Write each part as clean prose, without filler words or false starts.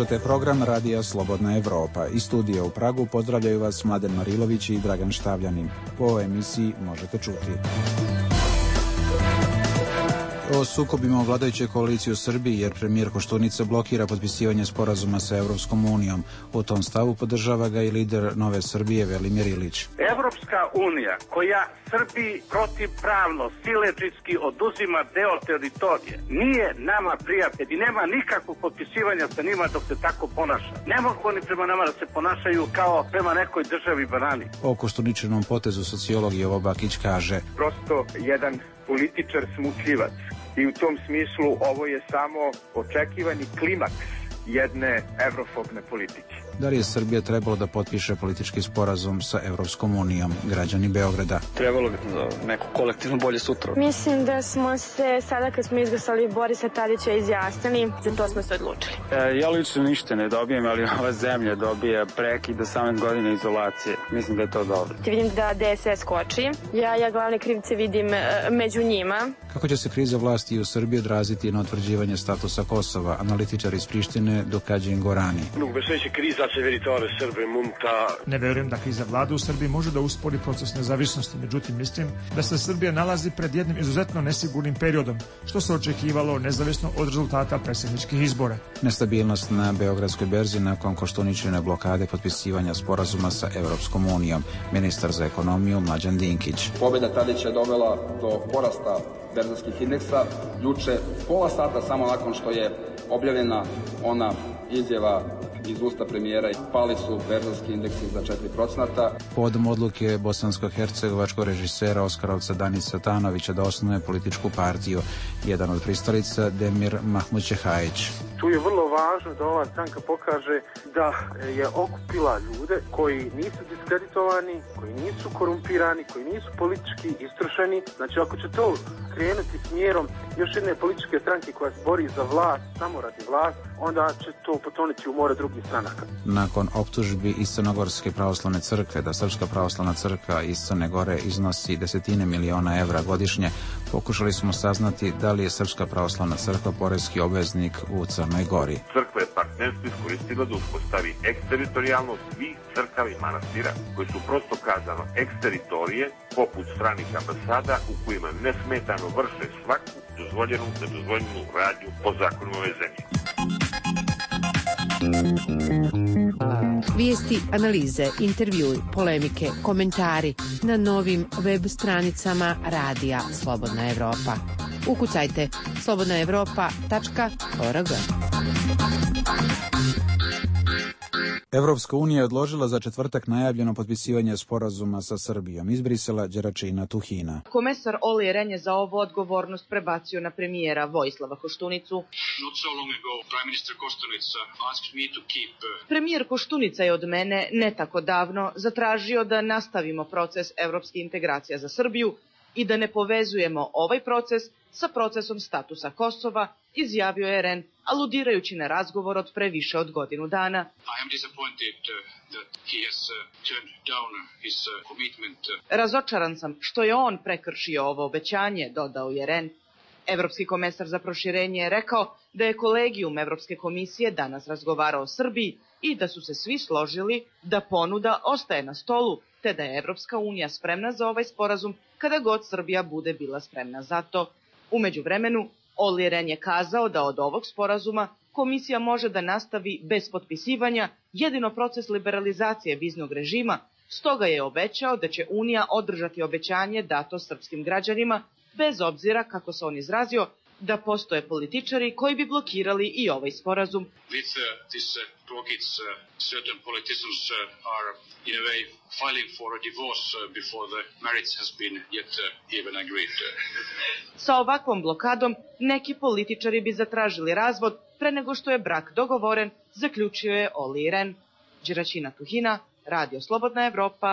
Slušate program Radija Slobodna Evropa. Iz studija u Pragu pozdravljaju vas Mladen Marilović i Dragan Štavljanin. Po ovoj emisiji možete čuti o sukobima u vladajućoj koaliciji u Srbiji, jer premijer Koštunica blokira potpisivanje sporazuma sa Evropskom unijom. U tom stavu podržava ga i lider Nove Srbije Velimir Ilić. Evropska unija koja Srbiji protivpravno, siledžijski oduzima deo teritorije, nije nama prijatelj i nema nikakvog potpisivanja sa njima dok se tako ponaša. Ne mogu oni prema nama da se ponašaju kao prema nekoj državi banani. O Koštuničinom potezu sociolog Jovo Bakić kaže: prosto jedan političar smutljivac. I u tom smislu ovo je samo očekivani klimaks jedne evrofogne politike. Da li je Srbija trebalo da potpiše politički sporazum sa Evropskom unijom? Građani Beograda. Trebalo bi neko kolektivno bolje sutra. Mislim da smo se sada kad smo izglasali Borisa Tadića izjasnili, za to smo se odlučili. Ja lično ništa ne dobijem, ali ova zemlja dobija prekid do 18 godina izolacije. Mislim da je to dobro. Vidim da DSS koči. Ja glavne krivce vidim među njima. Kako će se kriza vlasti u Srbiji odraziti na utvrđivanje statusa Kosova? Analitičar iz Prištine Dukađin Gorani. Ne verujem da kriza vlada u Srbiji može da uspori proces nezavisnosti, međutim mislim da se Srbija nalazi pred jednim izuzetno nesigurnim periodom, što se očekivalo nezavisno od rezultata predsjedničkih izbora. Nestabilnost na Beogradskoj berzi nakon Koštuničine blokade potpisivanja sporazuma sa Evropskom unijom. Ministar za ekonomiju Mlađan Dinkić. Pobjeda Tadića je dovela do porasta berzovskih indeksa. Juče, pola sata samo nakon što je objavljena ona izjava iz usta premijera, pali su berzovski indeksi za 4%. Povodom odluke bosansko-hercegovačkog režisera Oskarovca Danisa Tanovića da osnuje političku partiju, jedan od pristalica Demir Mahmud Čehajić. Tu je vrlo važno da ova stranka pokaže da je okupila ljude koji nisu diskreditovani, koji nisu korumpirani, koji nisu politički istrošeni. Znači, ako će to krenuti smjerom još jedne političke stranke koja se bori za vlast, samo radi vlast, onda će to potoniti u more drugih stranaka. Nakon optužbi iz Crnogorske pravoslavne crkve da Srpska pravoslavna crkva iz Crne Gore iznosi desetine miliona evra godišnje, pokušali smo saznati da li je Srpska pravoslavna crkva poreski obveznik u Crnoj Gori. Crkva je partnerstvo iskoristila da uspostavi eksteritorijalnost svih crkava i manastira koji su prosto kazano eksteritorije poput stranih ambasada u kojima nesmetano vrše svaku dozvoljenu, nedozvoljenu radnju po zakonu ove zemlje. Vijesti, analize, intervjui, polemike, komentari na novim web stranicama Radija Slobodna Evropa. Ukucajte slobodnaevropa.org. Evropska unija je odložila za četvrtak najavljeno potpisivanje sporazuma sa Srbijom. Iz Brisela Đeračina Tuhina. Komesar Olli Rehn je za ovu odgovornost prebacio na premijera Vojislava Koštunicu. Premijer Koštunica je od mene ne tako davno zatražio da nastavimo proces evropskih integracija za Srbiju i da ne povezujemo ovaj proces sa procesom statusa Kosova, izjavio je Rehn, aludirajući na razgovor od pre više od godinu dana. Razočaran sam što je on prekršio ovo obećanje, dodao je Rehn. Evropski komesar za proširenje je rekao da je kolegijum Evropske komisije danas razgovarao o Srbiji i da su se svi složili da ponuda ostaje na stolu, te da je Evropska unija spremna za ovaj sporazum kada god Srbija bude bila spremna za to. U međuvremenu, Olli Rehn je kazao da od ovog sporazuma komisija može da nastavi bez potpisivanja jedino proces liberalizacije viznog režima, stoga je obećao da će Unija održati obećanje dato srpskim građanima, bez obzira, kako se on izrazio, da postoje političari koji bi blokirali i ovaj sporazum. Sa ovakvom blokadom neki političari bi zatražili razvod pre nego što je brak dogovoren, zaključio je Olli Rehn. Đeračina Tuhina, Radio Slobodna Evropa,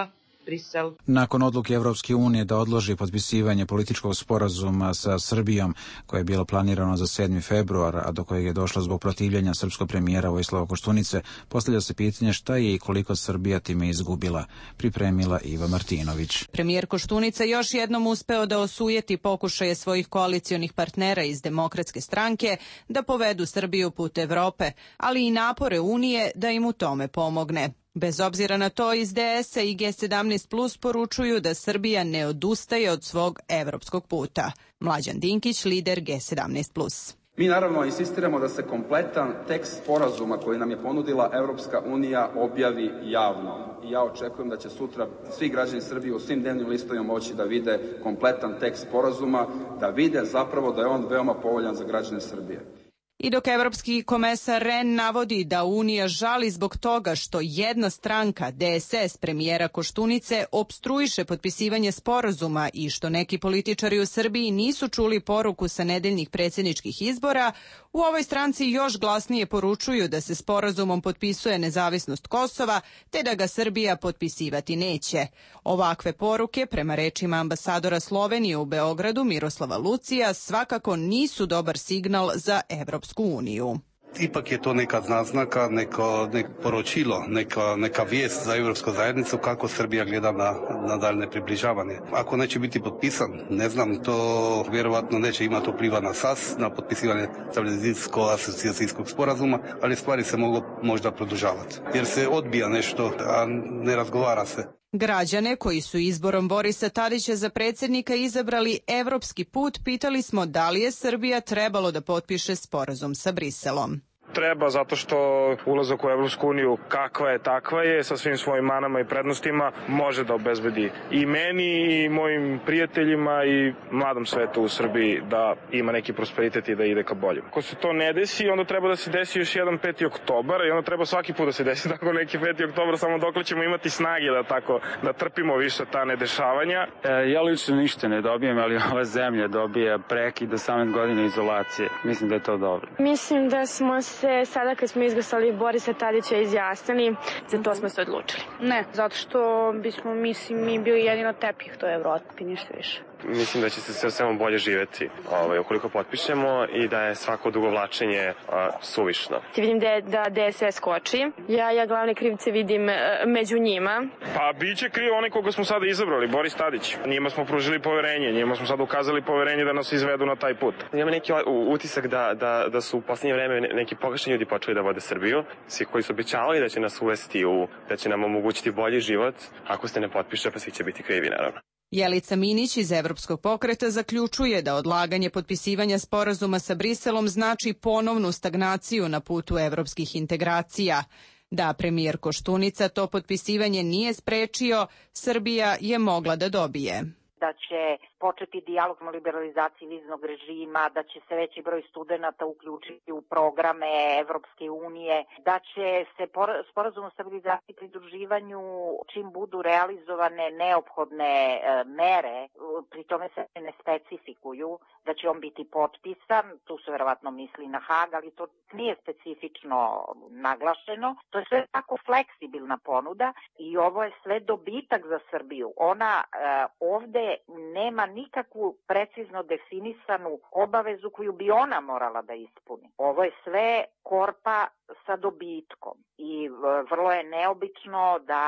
Brisel. Nakon odluke Evropske unije da odloži potpisivanje političkog sporazuma sa Srbijom, koje je bilo planirano za 7. februar, a do kojeg je došlo zbog protivljenja srpskog premijera Vojislava Koštunice, postavlja se pitanje šta je i koliko Srbija time izgubila. Pripremila Iva Martinović. Premijer Koštunica još jednom uspeo da osujeti pokušaje svojih koalicionih partnera iz Demokratske stranke da povedu Srbiju put Evrope, ali i napore Unije da im u tome pomogne. Bez obzira na to, iz DS-a i G17+ poručuju da Srbija ne odustaje od svog evropskog puta. Mlađan Dinkić, lider G17+. Mi naravno insistiramo da se kompletan tekst sporazuma koji nam je ponudila Evropska unija objavi javno. I ja očekujem da će sutra svi građani Srbije u svim dnevnim listovima moći da vide kompletan tekst sporazuma, da vide zapravo da je on veoma povoljan za građane Srbije. I dok evropski komesar Rehn navodi da Unija žali zbog toga što jedna stranka, DSS premijera Koštunice, opstruiše potpisivanje sporazuma i što neki političari u Srbiji nisu čuli poruku sa nedeljnih predsjedničkih izbora, u ovoj stranci još glasnije poručuju da se sporazumom potpisuje nezavisnost Kosova, te da ga Srbija potpisivati neće. Ovakve poruke, prema rečima ambasadora Slovenije u Beogradu Miroslava Lucija, svakako nisu dobar signal za Evropsku uniju. Ipak je to neka naznaka, neko poročilo, neka vijest za Evropsku zajednicu kako Srbija gleda na daljne približavanje. Ako neće biti potpisan, ne znam, to vjerovatno neće imati vpliva na SAS, na potpisivanje stabilizacijsko-asocijacijskog sporazuma, ali stvari se mogu možda produžavati. Jer se odbija nešto, a ne razgovara se. Građane koji su izborom Borisa Tadića za predsjednika izabrali evropski put, pitali smo da li je Srbija trebalo da potpiše sporazum sa Briselom. Treba, zato što ulazak u Evropsku uniju kakva je takva je, sa svim svojim manama i prednostima, može da obezbedi i meni i mojim prijateljima i mladom svetu u Srbiji da ima neki prosperitet i da ide ka boljem. Ako se to ne desi, onda treba da se desi još jedan 5. oktobar i onda treba svaki put da se desi tako neki 5. oktobar, samo dok ćemo imati snage da trpimo više ta nedešavanja. Ja lično ništa ne dobijem, ali ova zemlja dobija prekid 18 godina izolacije. Mislim da je to dobro. Mislim da smo se sada kad smo izglasali Borisa Tadića izjasnili, za to smo se odlučili. Ne, zato što bismo mi bili jedino tepih to je Evropi, ništa više. Mislim da će se samo bolje živeti ukoliko potpišemo i da je svako odugovlačenje suvišno. Vidim da DSS koči. Ja glavne krivice vidim među njima. Pa biće kriv onaj koga smo sada izabrali, Boris Tadić. Njima smo pružili poverenje, njima smo sada ukazali poverenje da nas izvedu na taj put. Imam neki utisak da su u posljednje vreme neki pogrešni ljudi počeli da vode Srbiju. Svi koji su obećavali da će nas uvesti da će nam omogućiti bolji život, ako se ne potpiše, pa svi će biti krivi, naravno. Jelica Minić iz Evropskog pokreta zaključuje da odlaganje potpisivanja sporazuma sa Briselom znači ponovnu stagnaciju na putu evropskih integracija. Da premijer Koštunica to potpisivanje nije sprečio, Srbija je mogla da dobije. Da će početi dijalog o liberalizaciji viznog režima, da će se veći broj studenata uključiti u programe Evropske unije, da će se sporazum o stabilizaciji i pridruživanju čim budu realizovane neophodne mere, pri tome se ne specifikuju, da će on biti potpisan, tu se verovatno misli na Hag, ali to nije specifično naglašeno. To je sve tako fleksibilna ponuda i ovo je sve dobitak za Srbiju. Ona ovde nema nikakvu precizno definisanu obavezu koju bi ona morala da ispuni. Ovo je sve korpa sa dobitkom i vrlo je neobično da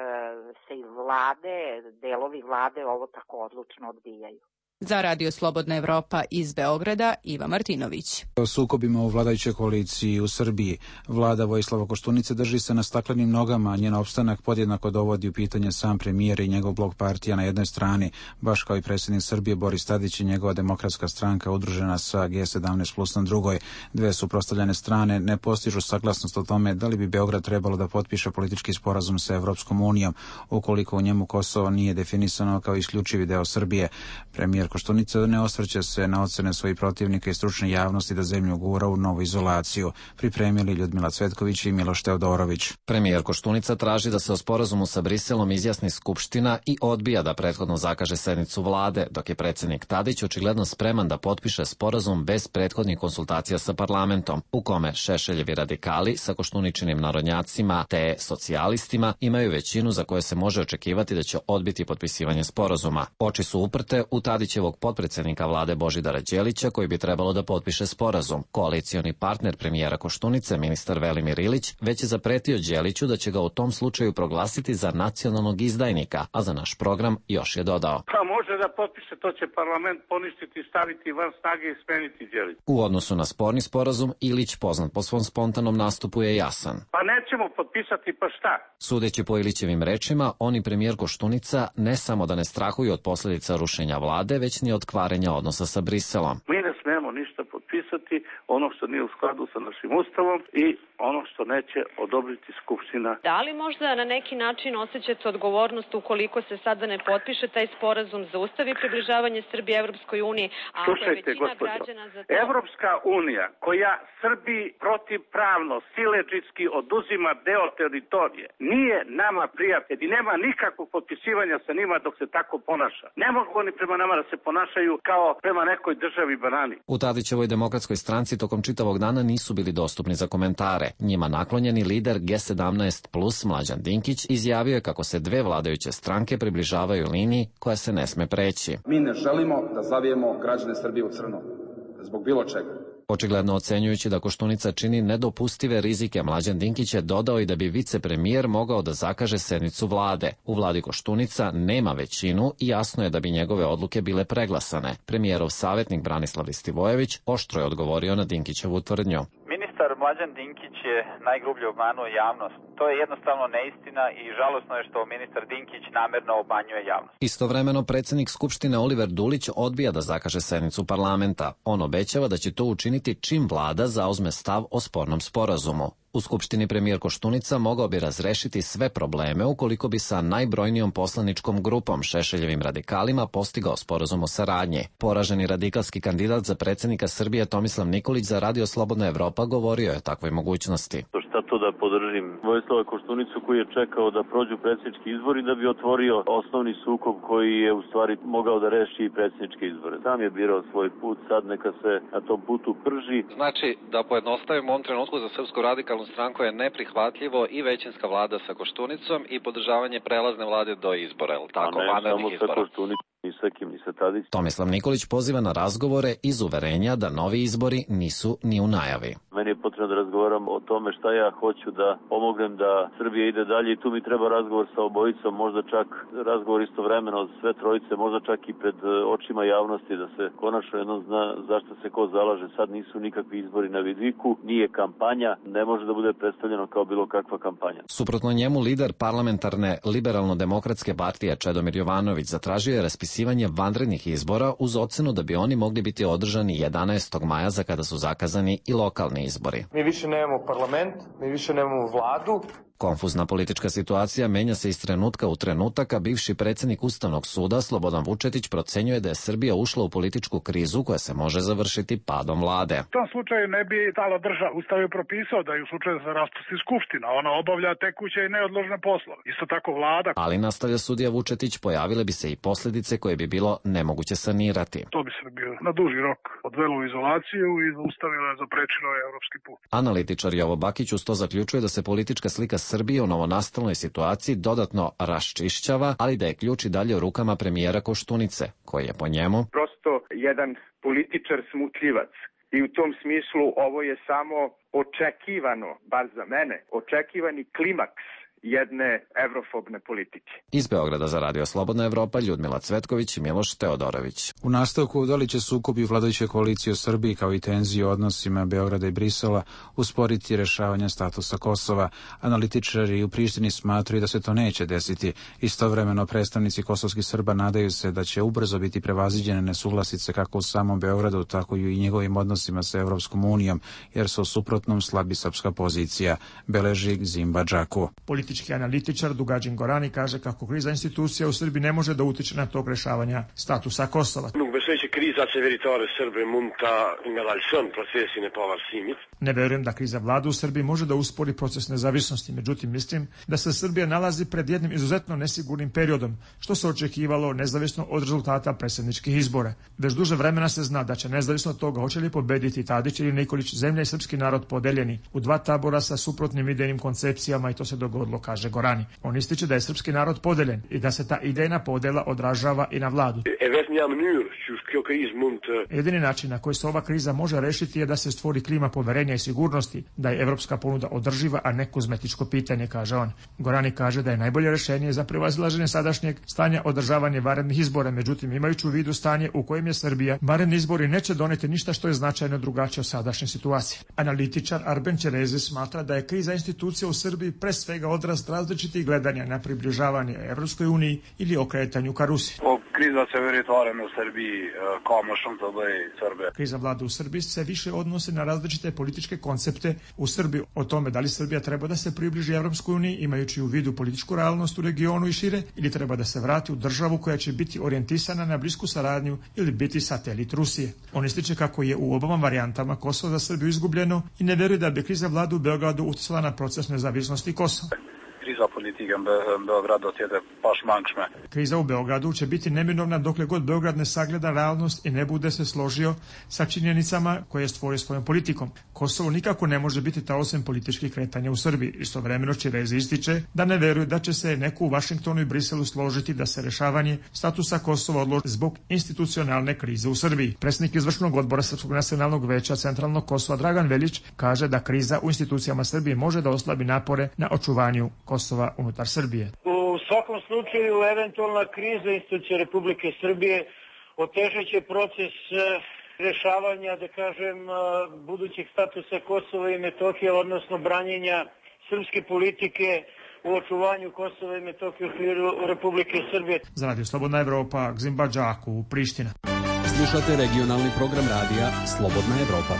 se i delovi vlade ovo tako odlučno odbijaju. Za Radio Slobodna Evropa iz Beograda, Iva Martinović. O sukobima u vladajućoj koaliciji u Srbiji, vlada Vojislava Koštunice drži se na staklenim nogama, a njen opstanak podjednako dovodi u pitanje sam premijer i njegov blok partija na jednoj strani, baš kao i predsjednik Srbije Boris Tadić i njegova demokratska stranka udružena sa G17+ na drugoj. Dve suprotstavljene strane ne postižu saglasnost o tome da li bi Beograd trebalo da potpiše politički sporazum sa Evropskom unijom, ukoliko u njemu Kosovo nije definisano kao isključivi deo Srbije. Premijer Koštunica ne osvrće se na ocene svojih protivnika i stručne javnosti da zemlju gura u novu izolaciju. Pripremili Ljudmila Cvetković i Miloš Teodorović. Premijer Koštunica traži da se o sporazumu sa Briselom izjasni Skupština i odbija da prethodno zakaže sednicu vlade, dok je predsjednik Tadić očigledno spreman da potpiše sporazum bez prethodnih konsultacija sa parlamentom, u kome Šešeljevi radikali sa Koštuničinim narodnjacima te socijalistima imaju većinu za koje se može očekivati da će odbiti potpisivanje sporazuma. Oči su uprte u Tadićevog potpredsjednika vlade Božidara Đelića, koji bi trebalo da potpiše sporazum. Koalicioni partner premijera Koštunice, ministar Velimir Ilić, već je zapretio Đeliću da će ga u tom slučaju proglasiti za nacionalnog izdajnika, a za naš program još je dodao: Pa može da potpiše, to će parlament poništiti, staviti van snage i smeniti Đelić. U odnosu na sporni sporazum, Ilić, poznat po svom spontanom nastupu, je jasan. Pa nećemo potpisati, pa šta? Sudeći po Ilićevim rečima, on i premijer Koštunica ne samo da ne strahuju od posljedica rušenja vlade, već ni od kvarenja odnosa sa Briselom. Mi ne smemo ništa potpisati, ono što nije u skladu sa našim ustavom i ono što neće odobriti Skupština. Da li možda na neki način osjećate odgovornost ukoliko se sada ne potpiše taj sporazum, zaustavi približavanje Srbije Evropskoj uniji, a ako je većina građana za to... Evropska unija koja Srbiji protivpravno, siledžijski oduzima deo teritorije, nije nama prijatelj i nema nikakvog potpisivanja sa njima dok se tako ponaša. Ne mogu oni prema nama da se ponašaju kao prema nekoj državi banani. U Tadićevoj demokratskoj stranci tokom čitavog dana nisu bili dostupni za komentare. Njima naklonjeni lider G17+ Mlađan Dinkić izjavio je kako se dve vladajuće stranke približavaju liniji koja se ne sme preći. Mi ne želimo da zavijemo građane Srbije u crno, zbog bilo čega. Očigledno ocenjujući da Koštunica čini nedopustive rizike, Mlađan Dinkić je dodao i da bi vicepremijer mogao da zakaže sednicu vlade. U vladi Koštunica nema većinu i jasno je da bi njegove odluke bile preglasane. Premijerov savjetnik Branislav Istivojević oštro je odgovorio na Dinkićevu tvrdnju. Ministar Mlađan Dinkić je najgrublje obmanuo javnost. To je jednostavno neistina i žalosno je što ministar Dinkić namerno obmanjuje javnost. Istovremeno predsjednik Skupštine Oliver Dulić odbija da zakaže sednicu parlamenta. On obećava da će to učiniti čim vlada zauzme stav o spornom sporazumu. U Skupštini premijer Koštunica mogao bi razrešiti sve probleme ukoliko bi sa najbrojnijom poslaničkom grupom Šešeljevim radikalima postigao sporazum o saradnji. Poraženi radikalski kandidat za predsjednika Srbije Tomislav Nikolić za Radio Slobodna Evropa govorio je o takvoj mogućnosti. Šta to da podržim Vojislava Koštunicu koji je čekao da prođu predsjednički izbori da bi otvorio osnovni sukob koji je u stvari mogao da reši i predsjedničke izbore. Sam je birao svoj put, sad neka se na tom putu prži. Znači, da pojednostavimo u ovom trenutku za Srpsku radikalnu stranku je neprihvatljivo i većinska vlada sa Koštunicom i podržavanje prelazne vlade do izbora, je li tako? A ne samo sa Koštunicom, ni sa kim, ni sa Tadić. Tomislav Nikolić poziva na razgovore iz uverenja da novi izbori nisu ni u najavi. Meni je potrebno da razgovaram o tome šta ja hoću da pomognem da Srbija ide dalje i tu mi treba razgovor sa obojicom, možda čak razgovor istovremeno od sve trojice, možda čak i pred očima javnosti da se konačno jednom zna zašto se ko zalaže. Sad nisu nikakvi izbori na vidiku, nije kampanja, ne može da bude predstavljeno kao bilo kakva kampanja. Suprotno njemu lider parlamentarne liberalno-demokratske partije Čedomir Jovanović zatražio je raspisivanje vanrednih izbora uz ocenu da bi oni mogli biti održani 11. maja za kada su zakazani i lokalni izbori. Mi više nemamo parlament, mi više nemamo vladu. Konfuzna politička situacija menja se iz trenutka u trenutak, a bivši predsjednik Ustavnog suda Slobodan Vučetić procenjuje da je Srbija ušla u političku krizu koja se može završiti padom vlade. U tom slučaju ne bi stala država. Ustav je propisao da je u slučaju da se raspusti skupština, ona obavlja tekuće i neodložne poslove. Isto tako vlada. Ali, nastavlja sudija Vučetić, pojavile bi se i posljedice koje bi bilo nemoguće sanirati. To bi Srbiju na duži rok odvelo u izolaciju i zaustavilo je, zaprečilo je evropski put. Analitičar Jovo Bakić uz to zaključuje da se politička slika Srbije u novonastalnoj situaciji dodatno raščišćava, ali da je ključ i dalje u rukama premijera Koštunice, koji je po njemu prosto jedan političar smutljivac. I u tom smislu ovo je samo očekivano, bar za mene, očekivani klimaks jedne evrofobne politike. Iz Beograda za Radio Slobodna Evropa Ljudmila Cvetković i Miloš Teodorović. U nastavku da li će sukobi vladajuće koalicije u Srbiji kao i tenzije u odnosima Beograda i Brisela usporiti rešavanje statusa Kosova. Analitičari u Prištini smatraju da se to neće desiti. Istovremeno predstavnici kosovskih Srba nadaju se da će ubrzo biti prevaziđene nesuglasice kako u samom Beogradu, tako i u njegovim odnosima sa Evropskom unijom, jer su u suprotnom slabi srpska pozicija, beleži Zimba Džaku. Politički analitičar Dugađin Gorani kaže kako kriza institucija u Srbiji ne može da utiče na tog rešavanja statusa Kosova. Ne verujem da kriza vlade u Srbiji može da uspori proces nezavisnosti, međutim mislim da se Srbija nalazi pred jednim izuzetno nesigurnim periodom, što se očekivalo nezavisno od rezultata predsjedničkih izbora. Već duže vremena se zna da će nezavisno od toga hoće li pobediti Tadić ili Nikolić zemlja i srpski narod podeljeni u dva tabora sa suprotnim idejnim koncepcijama i to se dogodilo, kaže Gorani. On ističe da je srpski narod podeljen i da se ta idejna podela odražava i na vladu. Jedini način na koji se ova kriza može rešiti je da se stvori klima poverenja i sigurnosti, da je evropska ponuda održiva, a ne kozmetičko pitanje, kaže on. Gorani kaže da je najbolje rešenje za prevazilaženje sadašnjeg stanja održavanje vanrednih izbora, međutim imajući u vidu stanje u kojem je Srbija, vanredni izbori neće doneti ništa što je značajno drugačije od sadašnje situacije. Analitičar Arben Čerezi smatra da je kriza institucija u Srbiji pre svega odraz različitih gledanja na približavanje Evropskoj uniji ili okretanju ka Rusiji. Kriza vlade u Srbiji se više odnose na različite političke koncepte u Srbiji o tome da li Srbija treba da se približi Evropskoj uniji imajući u vidu političku realnost u regionu i šire ili treba da se vrati u državu koja će biti orijentisana na blisku saradnju ili biti satelit Rusije. On ističe kako je u obama varijantama Kosovo za Srbiju izgubljeno i ne veruje da bi kriza vlade u Beogradu uticala na proces nezavisnosti Kosova. Kriza u Beogradu će biti neminovna dokle god Beograd ne sagleda realnost i ne bude se složio sa činjenicama koje je stvorio svojom politikom. Kosovo nikako ne može biti taocem političkih kretanja u Srbiji. Istovremeno Čerezi ističe da ne veruje da će se neko u Vašingtonu i Briselu složiti da se rešavanje statusa Kosova odloži zbog institucionalne krize u Srbiji. Predsjednik izvršnog odbora Srpskog nacionalnog veća Centralnog Kosova Dragan Veljić kaže da kriza u institucijama Srbije može da oslabi napore na očuvanju Kosova unutar Srbije. U svakom slučaju, eventualna kriza institucija Republike Srbije otežat će proces rešavanja, da kažem, budućeg statusa Kosova i Metohije, odnosno branjenja srpske politike u očuvanju Kosova i Metohije u okviru Republike Srbije. Za Radio Slobodna Evropa, Gzimba Đaku, Priština. Slušate regionalni program radija Slobodna Evropa.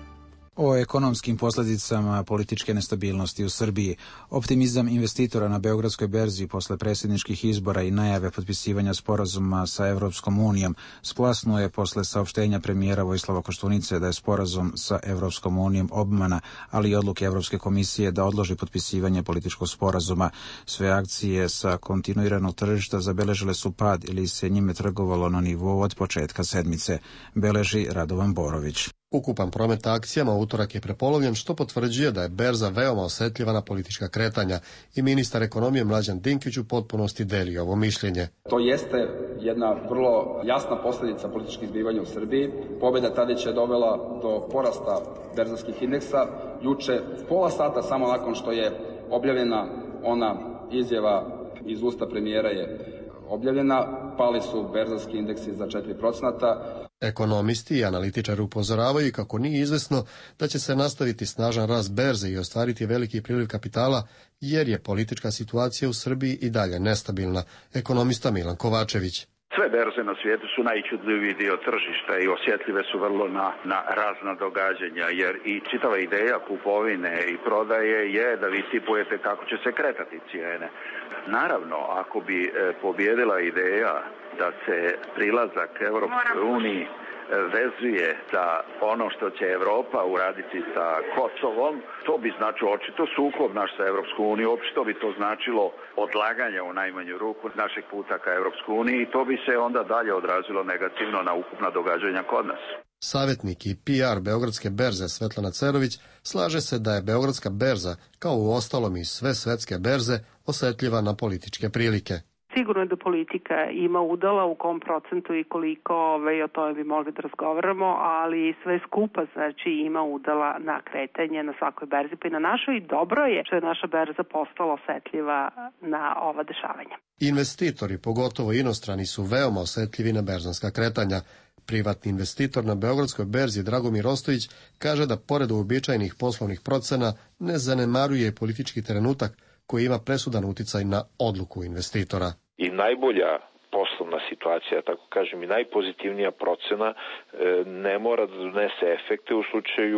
O ekonomskim posljedicama političke nestabilnosti u Srbiji. Optimizam investitora na Beogradskoj berzi posle predsjedničkih izbora i najave potpisivanja sporazuma sa Evropskom unijom splasnuo je posle saopštenja premijera Vojislava Koštunice da je sporazum sa Evropskom unijom obmana, ali i odluke Evropske komisije da odloži potpisivanje političkog sporazuma. Sve akcije sa kontinuiranog tržišta zabeležile su pad ili se njime trgovalo na nivou od početka sedmice, beleži Radovan Borović. Ukupan promet akcijama u utorak je prepolovljen, što potvrđuje da je berza veoma osetljiva na politička kretanja i ministar ekonomije Mlađan Dinkić u potpunosti deli ovo mišljenje. To jeste jedna vrlo jasna posljedica političkih zbivanja u Srbiji. Pobjeda Tadića je dovela do porasta berzanskih indeksa. Juče, pola sata samo nakon što je objavljena ona izjava iz usta premijera je objavljena, pali su berzanski indeksi za 4%. Ekonomisti i analitičari upozoravaju kako nije izvesno da će se nastaviti snažan rast berze i ostvariti veliki priliv kapitala, jer je politička situacija u Srbiji i dalje nestabilna. Ekonomista Milan Kovačević. Sve berze na svijetu su najčudljiviji dio tržišta i osjetljive su vrlo na razna događanja, jer i čitava ideja kupovine i prodaje je da vi tipujete kako će se kretati cijene. Naravno, ako bi pobjedila ideja da se prilazak Evropskoj uniji vezuje za ono što će Evropa uraditi sa Kosovom, to bi značilo očito sukob naš sa Evropskom unijom, očito bi to značilo odlaganje u najmanju ruku našeg puta ka Evropskoj uniji i to bi se onda dalje odrazilo negativno na ukupna događanja kod nas. Savjetnik i PR Beogradske berze Svetlana Cerović slaže se da je Beogradska berza, kao u ostalom i sve svetske berze, osetljiva na političke prilike. Sigurno je da politika ima udala u kom procentu i koliko, o tome bi mogli da razgovaramo, ali sve skupa znači ima udala na kretanje na svakoj berzi, pa i na našoj. I dobro je što je naša berza postala osetljiva na ova dešavanja. Investitori, pogotovo inostrani, su veoma osetljivi na berzanska kretanja. Privatni investitor na Beogradskoj berzi Dragomir Ostojić kaže da pored uobičajenih poslovnih procena ne zanemaruje politički trenutak koji ima presudan uticaj na odluku investitora. I najbolja poslovna situacija, tako kažem, i najpozitivnija procena ne mora da donese efekte u slučaju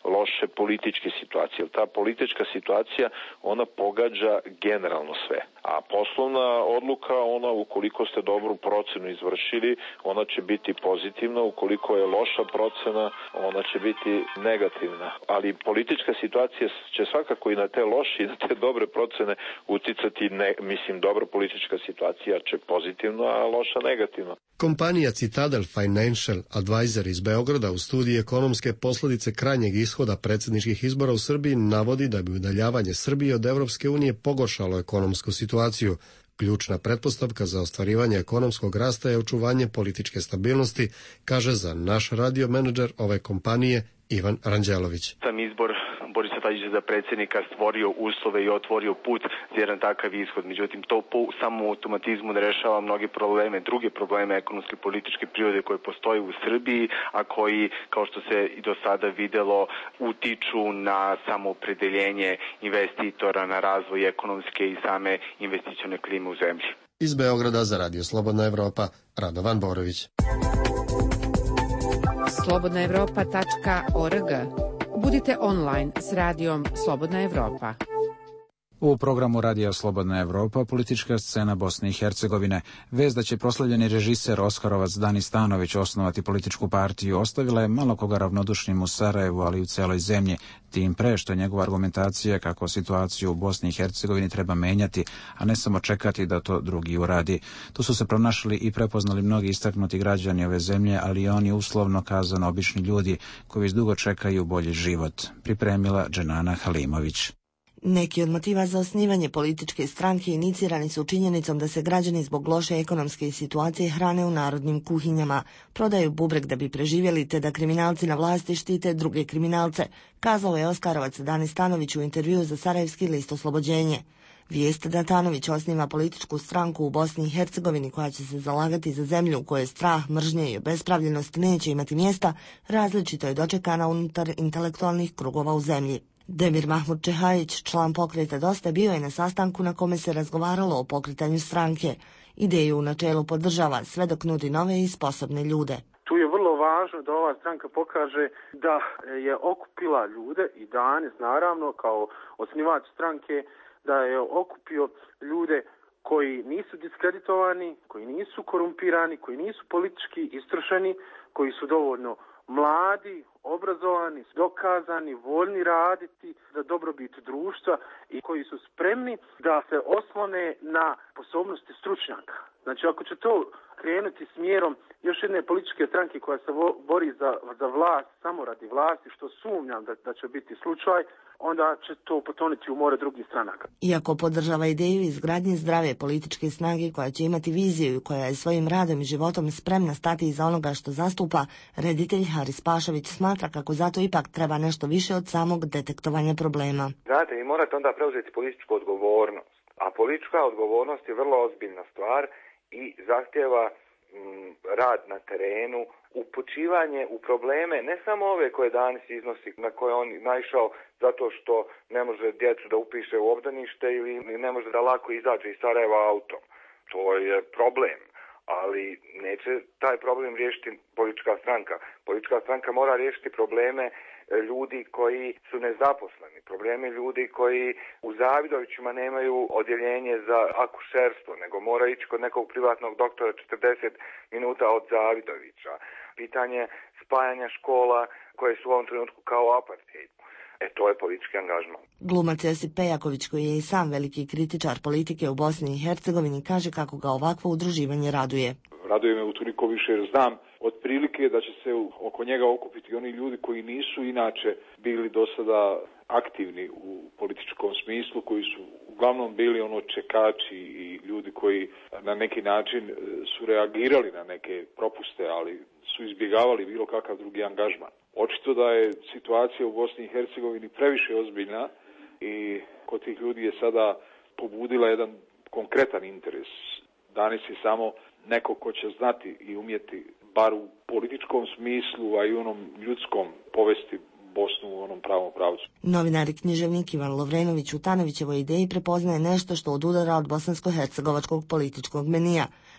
loše političke situacije. Ta politička situacija, ona pogađa generalno sve. A poslovna odluka, ona ukoliko ste dobru procenu izvršili, ona će biti pozitivna, ukoliko je loša procena, ona će biti negativna. Ali politička situacija će svakako i na te loše i na te dobre procene uticati, dobra politička situacija će pozitivno, a loša negativno. Kompanija Citadel Financial Advisor iz Beograda u studiji ekonomske posljedice krajnjeg ishoda predsjedničkih izbora u Srbiji navodi da bi udaljavanje Srbije od Evropske unije pogoršalo ekonomsku situaciju. Ključna pretpostavka za ostvarivanje ekonomskog rasta je očuvanje političke stabilnosti, kaže za naš radio menadžer ove kompanije Ivan Ranđelović. Sam izbor Borisa Tadića za predsjednika stvorio uslove i otvorio put za jedan takav ishod. Međutim, to po samom automatizmu ne rešava mnoge probleme, druge probleme ekonomske i političke prirode koje postoje u Srbiji, a koji, kao što se i do sada videlo, utiču na samoopredeljenje investitora, na razvoj ekonomske i same investicione klime u zemlji. Iz Beograda za Radio Slobodna Evropa, Radovan Borović. slobodnaevropa.org. Budite online s radijom Slobodna Evropa. U programu Radija Slobodna Evropa politička scena Bosne i Hercegovine. Vest da će proslavljeni režiser Oskarovac Dani Stanović osnovati političku partiju ostavila je malo koga ravnodušnim u Sarajevu, ali i u celoj zemlji. Tim pre što je njegova argumentacija kako situaciju u Bosni i Hercegovini treba menjati, a ne samo čekati da to drugi uradi. Tu su se pronašli i prepoznali mnogi istaknuti građani ove zemlje, ali i oni uslovno kazano obični ljudi koji već dugo čekaju bolji život. Pripremila Dženana Halimović. Neki od motiva za osnivanje političke stranke inicirani su činjenicom da se građani zbog loše ekonomske situacije hrane u narodnim kuhinjama, prodaju bubreg da bi preživjeli te da kriminalci na vlasti štite druge kriminalce, kazao je Oskarovac Dani Stanović u intervjuu za Sarajevski list Oslobođenje. Vijest da Tanović osniva političku stranku u Bosni i Hercegovini koja će se zalagati za zemlju u kojoj strah, mržnje i obespravljenost neće imati mjesta, različito je dočekana unutar intelektualnih krugova u zemlji. Demir Mahmud Čehajić, član pokreta Dosta, bio je na sastanku na kome se razgovaralo o pokretanju stranke. Ideju u načelu podržava sve dok nudi nove i sposobne ljude. Tu je vrlo važno da ova stranka pokaže da je okupila ljude i danas naravno kao osnivač stranke da je okupio ljude koji nisu diskreditovani, koji nisu korumpirani, koji nisu politički istrošeni, koji su dovoljno mladi, obrazovani, dokazani, voljni raditi za dobrobit društva i koji su spremni da se oslone na sposobnosti stručnjaka. Znači, ako će to krenuti smjerom još jedne političke stranke koja se bori za vlast samo radi vlasti, što sumnjam da će biti slučaj, onda će to potoniti u more drugih stranaka. Iako podržava ideju izgradnje zdrave političke snage koja će imati viziju koja je svojim radom i životom spremna stati iza onoga što zastupa, reditelj Haris Pašović smatra kako zato ipak treba nešto više od samog detektovanja problema. Znate, vi morate onda preuzeti političku odgovornost, a politička odgovornost je vrlo ozbiljna stvar i zahtjeva rad na terenu, upućivanje u probleme, ne samo ove koje danas iznosi, na koje on naišao zato što ne može djecu da upiše u obdanište ili ne može da lako izađe iz Sarajeva autom. To je problem, ali neće taj problem riješiti politička stranka. Politička stranka mora riješiti probleme ljudi koji su nezaposleni, problemi ljudi koji u Zavidovićima nemaju odjeljenje za akušerstvo, nego mora ići kod nekog privatnog doktora 40 minuta od Zavidovića. Pitanje spajanja škola koje su u ovom trenutku kao apartheid. To je politički angažman. Glumac Josip Pejaković, koji je i sam veliki kritičar politike u Bosni i Hercegovini, kaže kako ga ovakvo udruživanje raduje. Raduje me utoliko više jer znam otprilike da će se oko njega okupiti oni ljudi koji nisu inače bili do sada aktivni u političkom smislu, koji su uglavnom bili čekači i ljudi koji na neki način su reagirali na neke propuste, ali su izbjegavali bilo kakav drugi angažman. Očito da je situacija u Bosni i Hercegovini previše ozbiljna i kod tih ljudi je sada pobudila jedan konkretan interes. Danas je samo neko ko će znati i umjeti, bar u političkom smislu, a i u onom ljudskom, povesti Bosnu u onom pravom pravcu. Novinar i književnik Ivan Lovrenović u Tanovićevoj ideji prepoznaje nešto što odudara od bosansko-hercegovačkog političkog menija.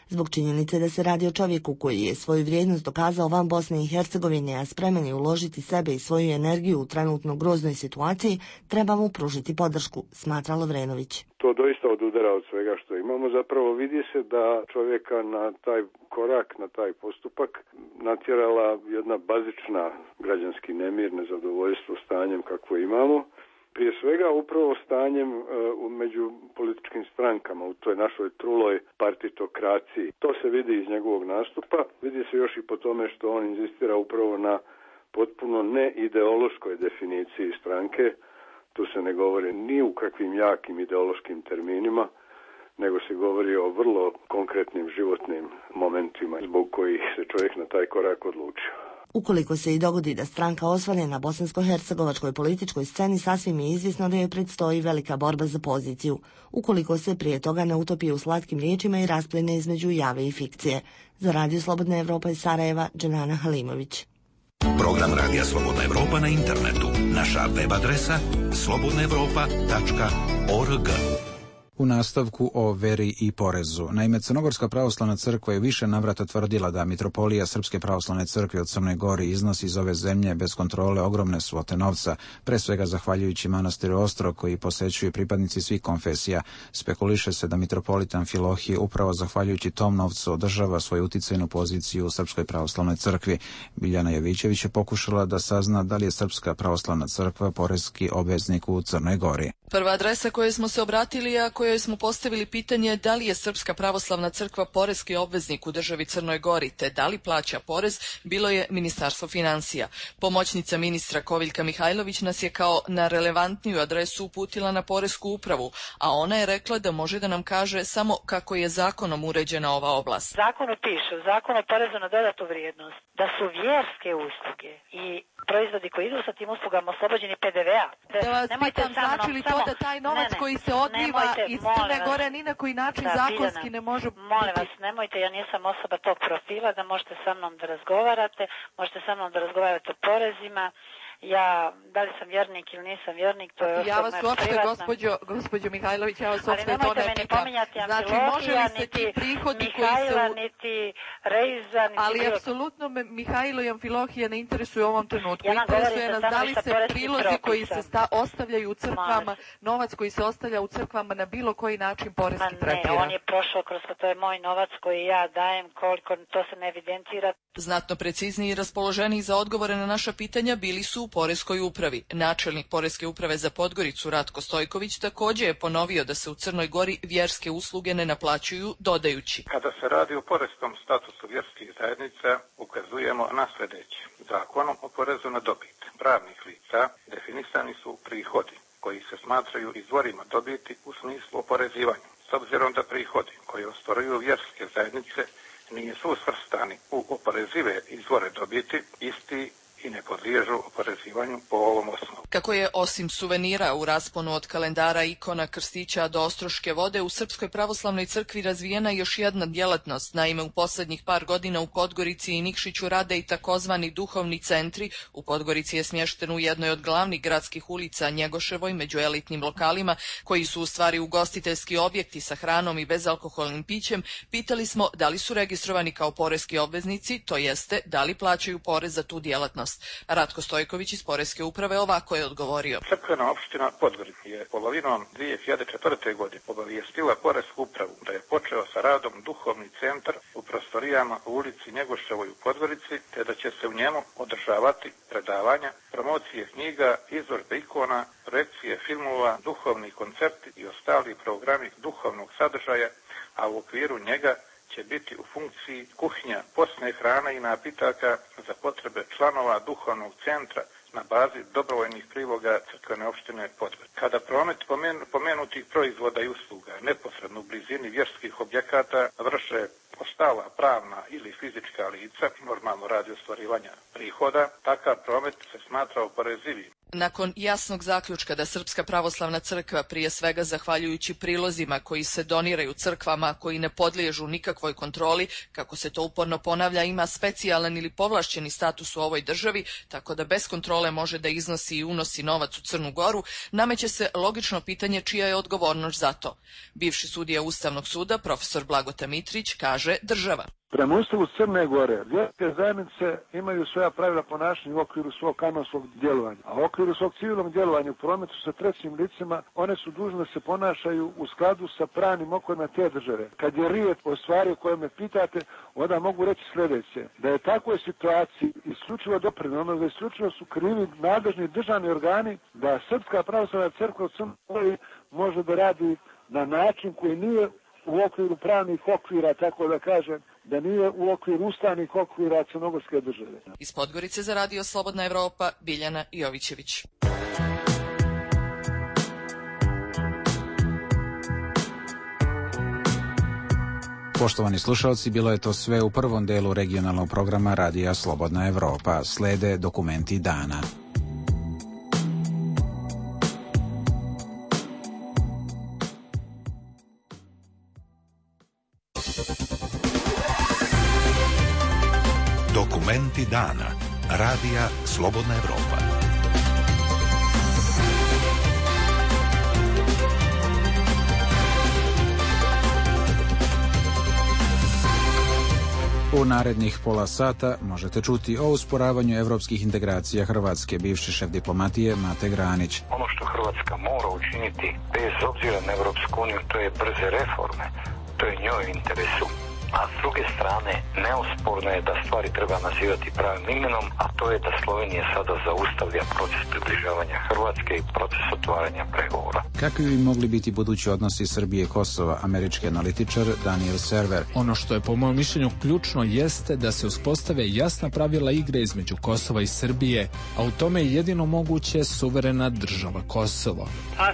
Zbog činjenice da se radi o čovjeku koji je svoju vrijednost dokazao van Bosne i Hercegovine, a spreman je uložiti sebe i svoju energiju u trenutno groznoj situaciji, treba mu pružiti podršku, smatra Lovrenović. To doista odudara od svega što imamo. Zapravo vidi se da čovjeka na taj korak, na taj postupak natjerala jedna bazična građanski nemir, nezadovoljstvo stanjem kakvo imamo. Prije svega upravo stanjem među političkim strankama u toj našoj truloj partitokraciji. To se vidi iz njegovog nastupa, vidi se još i po tome što on inzistira upravo na potpuno neideološkoj definiciji stranke. Tu se ne govori ni u kakvim jakim ideološkim terminima, nego se govori o vrlo konkretnim životnim momentima zbog kojih se čovjek na taj korak odlučio. Ukoliko se i dogodi da stranka osvane na bosansko-hercegovačkoj političkoj sceni, sasvim je izvjesno da joj predstoji velika borba za poziciju, ukoliko se prije toga ne utopi u slatkim riječima i rasplene između jave i fikcije. Za Radio Slobodna Evropa iz Sarajeva, Dženana Halimović. Program Radija Slobodna Evropa na internetu. Naša web adresa slobodnaevropa.org. U nastavku o veri i porezu. Naime, Crnogorska pravoslavna crkva je više navrata tvrdila da Mitropolija Srpske pravoslavne crkve od Crnoj Gori iznosi iz ove zemlje bez kontrole ogromne svote novca, pre svega zahvaljujući manastiru Ostrog koji posećuju pripadnici svih konfesija. Spekuliše se da mitropolit Amfilohije upravo zahvaljujući tom novcu održava svoju uticajnu poziciju u Srpskoj pravoslavnoj crkvi. Biljana Jovićević je pokušala da sazna da li je Srpska pravoslavna crkva poreski obveznik u Crnoj Gori. Prva adresa kojoj smo se obratili, a kojoj smo postavili pitanje da li je Srpska pravoslavna crkva poreski obveznik u državi Crnoj Gori, te da li plaća porez, bilo je Ministarstvo financija. Pomoćnica ministra Koviljka Mihajlović nas je kao na relevantniju adresu uputila na poresku upravu, a ona je rekla da može da nam kaže samo kako je zakonom uređena ova oblast. Zakonu piše, u Zakonu o porezu na dodatu vrijednost, da su vjerske usluge i proizvodi koji idu sa tim uslugama oslobođeni PDV-a. Da vas pitam, znači li to da taj novac koji se odliva iz Crne Gore ni na koji način zakonski ne može... Molim vas, nemojte, ja nisam osoba tog profila, da možete sa mnom da razgovarate, možete sa mnom da razgovarate o porezima. Ja, da li sam vjernik ili nisam vjernik, to je osobno ja vas uopšte, gospođo Mihajlović, ja vas uopšte to ne pitam. Znači, može li se ti prihodi Mihajla, koji se... niti Reiza, niti... Ali apsolutno me Mihajlo i Amfilohije ne interesuje u ovom trenutku. Interesuje nas da li se prilozi koji se ostavljaju u crkvama, novac koji se ostavlja u crkvama na bilo koji način poreski tretira. Ne, on je prošao kroz to je moj novac koji ja dajem, koliko to se ne evidentira. Znatno precizniji i raspoloženiji za odgovore na naša pitanja bili su u poreskoj upravi. Načelnik poreske uprave za Podgoricu Ratko Stojković također je ponovio da se u Crnoj Gori vjerske usluge ne naplaćuju, dodajući: Kada se radi o poreskom statusu vjerskih zajednica, ukazujemo na sljedeće. Zakonom o porezu na dobit pravnih lica definisani su prihodi koji se smatraju izvorima dobiti u smislu oporezivanja. S obzirom da prihodi koji ostvaruju vjerske zajednice nisu svrstani u oporezive izvore dobiti, isti i ne podliježu oporezivanju po ovom osnovu. Kako je osim suvenira u rasponu od kalendara, ikona, krstića do ostroške vode u Srpskoj pravoslavnoj crkvi razvijena još jedna djelatnost. Naime, u posljednjih par godina u Podgorici i Nikšiću rade i takozvani duhovni centri. U Podgorici je smješten u jednoj od glavnih gradskih ulica, Njegoševoj, među elitnim lokalima, koji su u stvari ugostiteljski objekti sa hranom i bezalkoholnim pićem. Pitali smo da li su registrovani kao poreski obveznici, to jeste da li plaćaju porez za tu djelatnost. Ratko Stojković iz poreske uprave ovako je odgovorio. Crkvena opština Podgorica je polovinom 2004. godine obavijestila poresku upravu da je počeo sa radom duhovni centar u prostorijama u ulici Njegoševoj u Podgorici, te da će se u njemu održavati predavanja, promocije knjiga, izložbe ikona, projekcije filmova, duhovni koncerti i ostali programi duhovnog sadržaja, a u okviru njega će biti u funkciji kuhinja, posne hrane i napitaka za potrebe članova duhovnog centra na bazi dobrovoljnih priloga crkvene opštine Podgorica. Kada promet pomenutih proizvoda i usluga neposredno u blizini vjerskih objekata vrše ostala pravna ili fizička lica, normalno radi ostvarivanja prihoda, takav promet se smatra oporezivim. Nakon jasnog zaključka da Srpska pravoslavna crkva, prije svega zahvaljujući prilozima koji se doniraju crkvama koji ne podliježu nikakvoj kontroli, kako se to uporno ponavlja, ima specijalan ili povlašćeni status u ovoj državi, tako da bez kontrole može da iznosi i unosi novac u Crnu Goru, nameće se logično pitanje čija je odgovornost za to. Bivši sudija Ustavnog suda, profesor Blagota Mitrić, kaže država. Prema Ustavu Crne Gore, vjerske zajednice imaju svoja pravila ponašanja u okviru svog kanonskog djelovanja. A u okviru svog civilnog djelovanja u prometu sa trećim licima, one su dužne da se ponašaju u skladu sa pravnim okvirima te države. Kad je riječ o stvari o kojoj me pitate, onda mogu reći sljedeće. Da je takvoj situaciji isključivo doprinjeno, da isključivo su krivi nadležni državni organi, da Srpska pravoslavna crkva u Crnoj Gori može da radi na način koji nije u okviru pravnih okvira, tako da kažem, da nije u okviru ustavnih okvira crnogorske države. Iz Podgorice za radio Slobodna Evropa, Biljana Jovićević. Poštovani slušalci, bilo je to sve u prvom delu regionalnog programa Radija Slobodna Evropa. Slede dokumenti dana. Dokumenti dana. Radija Slobodna Evropa. U narednih pola sata možete čuti o usporavanju evropskih integracija Hrvatske, bivši šef diplomatije Mate Granić. Ono što Hrvatska mora učiniti bez obzira na Evropsku uniju, to je brze reforme. To je njoj u interesu. A s druge strane, neosporno je da stvari treba nazivati pravim imenom, a to je da Slovenija sada zaustavlja proces približavanja Hrvatske i proces otvaranja pregovora. Kakvi bi mogli biti budući odnosi Srbije i Kosova, američki analitičar Daniel Server? Ono što je po mom mišljenju ključno jeste da se uspostave jasna pravila igre između Kosova i Srbije, a u tome je jedino moguće suverena država Kosovo.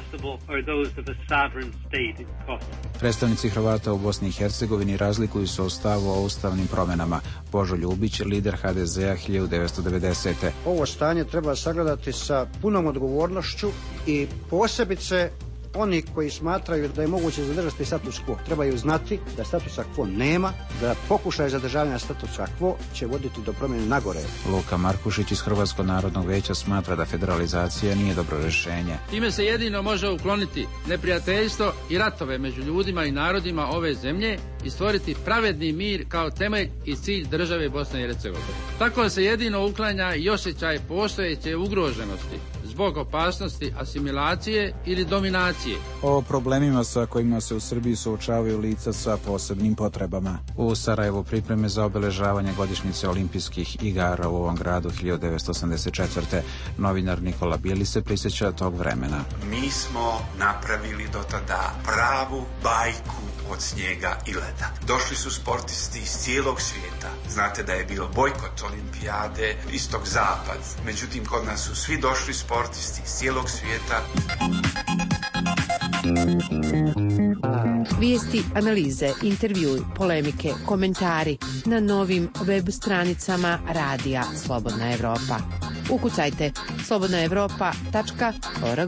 Predstavnici Hrvata u Bosni i Hercegovini razlikuju se o stavu o ustavnim promjenama. Božo Ljubić, lider HDZ-a 1990. Ovo stanje treba sagledati sa punom odgovornošću i posebice oni koji smatraju da je moguće zadržati status quo trebaju znati da statusa quo nema, da pokušaj zadržavanja statusa quo će voditi do promjene nagore. Luka Markušić iz Hrvatskog narodnog vijeća smatra da federalizacija nije dobro rješenje. Time se jedino može ukloniti neprijateljstvo i ratove među ljudima i narodima ove zemlje i stvoriti pravedni mir kao temelj i cilj države Bosne i Hercegovine. Tako se jedino uklanja i osjećaj postojeće ugroženosti zbog opasnosti asimilacije ili dominacije. O problemima sa kojima se u Srbiji suočavaju lica sa posebnim potrebama. U Sarajevu pripreme za obeležavanje godišnjice olimpijskih igara u ovom gradu 1984. Novinar Nikola Bijeli se prisjeća tog vremena. Mi smo napravili do tada pravu bajku od snijega i leda. Došli su sportisti iz cijelog svijeta. Znate da je bio bojkot olimpijade istok-zapad. Međutim, kod nas su svi došli sportisti iz cijelog svijeta. Vijesti, analize, intervjui, polemike, komentari na novim web stranicama Radija Slobodna Evropa. Ukucajte slobodnaevropa.org.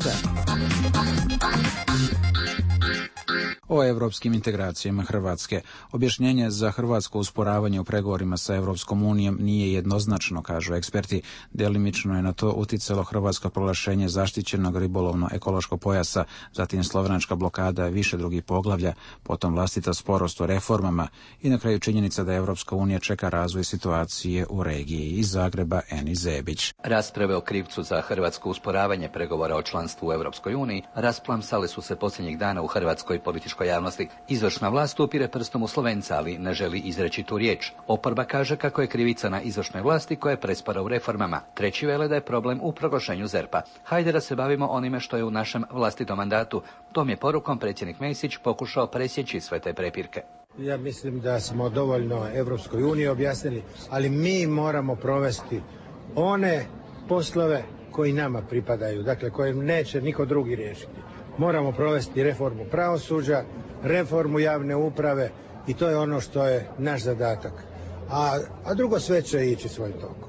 O evropskim integracijama Hrvatske. Objašnjenje za hrvatsko usporavanje u pregovorima sa Evropskom unijom nije jednoznačno, kažu eksperti. Delimično je na to uticalo hrvatsko proglašenje zaštićenog ribolovno-ekološkog pojasa, zatim slovenačka blokada više drugih poglavlja, potom vlastita sporost u reformama i na kraju činjenica da Evropska unija čeka razvoj situacije u regiji. Iz Zagreba, Eni Zebić. Rasprave o krivcu za hrvatsko usporavanje pregovora o članstvu u Evropskoj uniji rasplamsale su se posljednjih dana u hrvatskoj političkoj javnosti. Izvršna vlast upire prstom u Slovenca, ali ne želi izreći tu riječ. Oporba kaže kako je krivica na izvršnoj vlasti koja je prespora u reformama. Treći vele da je problem u proglašenju ZERP-a. Hajde da se bavimo onime što je u našem vlastitom mandatu. Tom je porukom predsjednik Mesić pokušao presjeći sve te prepirke. Ja mislim da smo dovoljno Evropskoj uniji objasnili, ali mi moramo provesti one poslove koji nama pripadaju, dakle koje neće niko drugi riješiti. Moramo provesti reformu pravosuđa, reformu javne uprave i to je ono što je naš zadatak. A drugo sve će ići svojim tokom.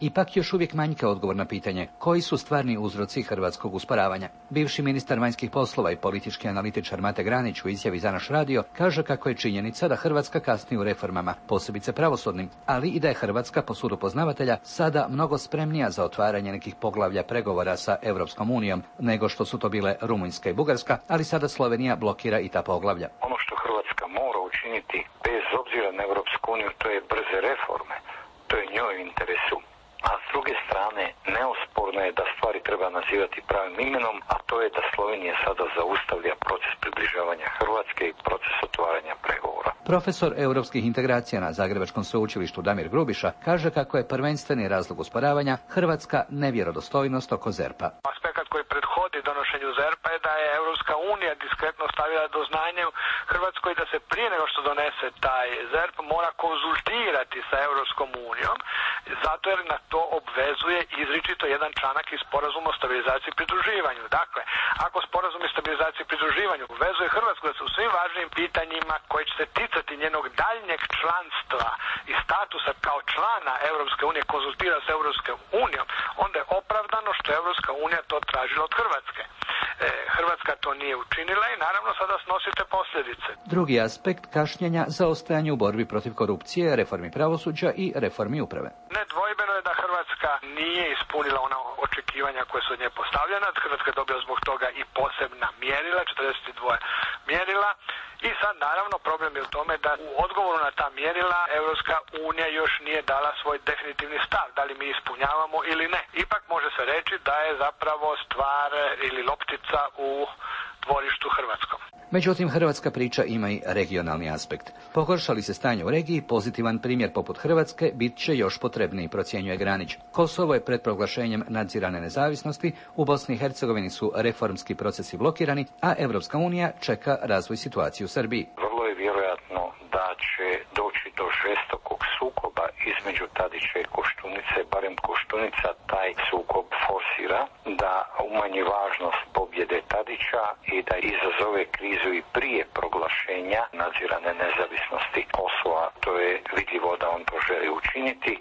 Ipak još uvijek manjka odgovor na pitanje koji su stvarni uzroci hrvatskog usporavanja. Bivši ministar vanjskih poslova i politički analitičar Mate Granić u izjavi za naš radio kaže kako je činjenica da Hrvatska kasni u reformama, posebice pravosudnim, ali i da je Hrvatska po sudu poznavatelja sada mnogo spremnija za otvaranje nekih poglavlja pregovora sa Europskom unijom nego što su to bile Rumunjska i Bugarska, ali sada Slovenija blokira i ta poglavlja. Ono što Hrvatska mora učiniti bez obzira na Europsku uniju, to je brze reforme, to je njoj u interesu. A s druge strane, neosporno je da stvari treba nazivati pravim imenom, a to je da Slovenija sada zaustavlja proces približavanja Hrvatske i proces otvaranja pregovora. Profesor europskih integracija na Zagrebačkom sveučilištu Damir Grubiša kaže kako je prvenstveni razlog usporavanja hrvatska nevjerodostojnost oko ZERP-a. Aspekt koji prethodi donošenju ZERP-a je da je Europska unija diskretno stavila do znanja Hrvatskoj da se prije nego što donese taj ZERP mora konzultirati sa Europskom unijom, zato jer na to obvezuje izričito jedan članak iz sporazuma o stabilizaciji i pridruživanju. Dakle, ako sporazum o stabilizaciji i pridruživanju obvezuje Hrvatsku da se u svim važnim pitanjima koji će se ticati njenog daljnjeg članstva i statusa kao člana Europske unije konzultira s Europskom unijom, onda je opravdano što je Europska unija to tražila od Hrvatske. Hrvatska to nije učinila i naravno sada snosite posljedice. Drugi aspekt kašnjenja zaostajanje u borbi protiv korupcije, reformi pravosuđa i reformi uprave. Nedvojbeno je da Hrvatska nije ispunila ona očekivanja koje su od nje postavljena. Hrvatska je dobila zbog toga i posebna mjerila, 42 mjerila. I sad naravno problem je u tome da u odgovoru na ta mjerila Europska unija još nije dala svoj definitivni stav, da li mi ispunjavamo ili ne. Ipak može se reći da je zapravo stvar ili loptica u dvorištu hrvatskom. Međutim, hrvatska priča ima i regionalni aspekt. Pogorša li se stanje u regiji, pozitivan primjer poput Hrvatske bit će još potrebniji, procjenjuje Granić. Kosovo je pred proglašenjem nadzirane nezavisnosti, u Bosni i Hercegovini su reformski procesi blokirani, a Europska unija čeka razvoj situacije u Srbiji. Vrlo je vjerojatno da će doći do žestokog sukoba između Tadića i Koštunice, barem Koštunica taj sukob forsira, da umanji važnost pobjede Tadića i da izazove krizu i prije proglašenja nadzirane nezavisnosti Kosova. To je vidljivo da on to želi učiniti.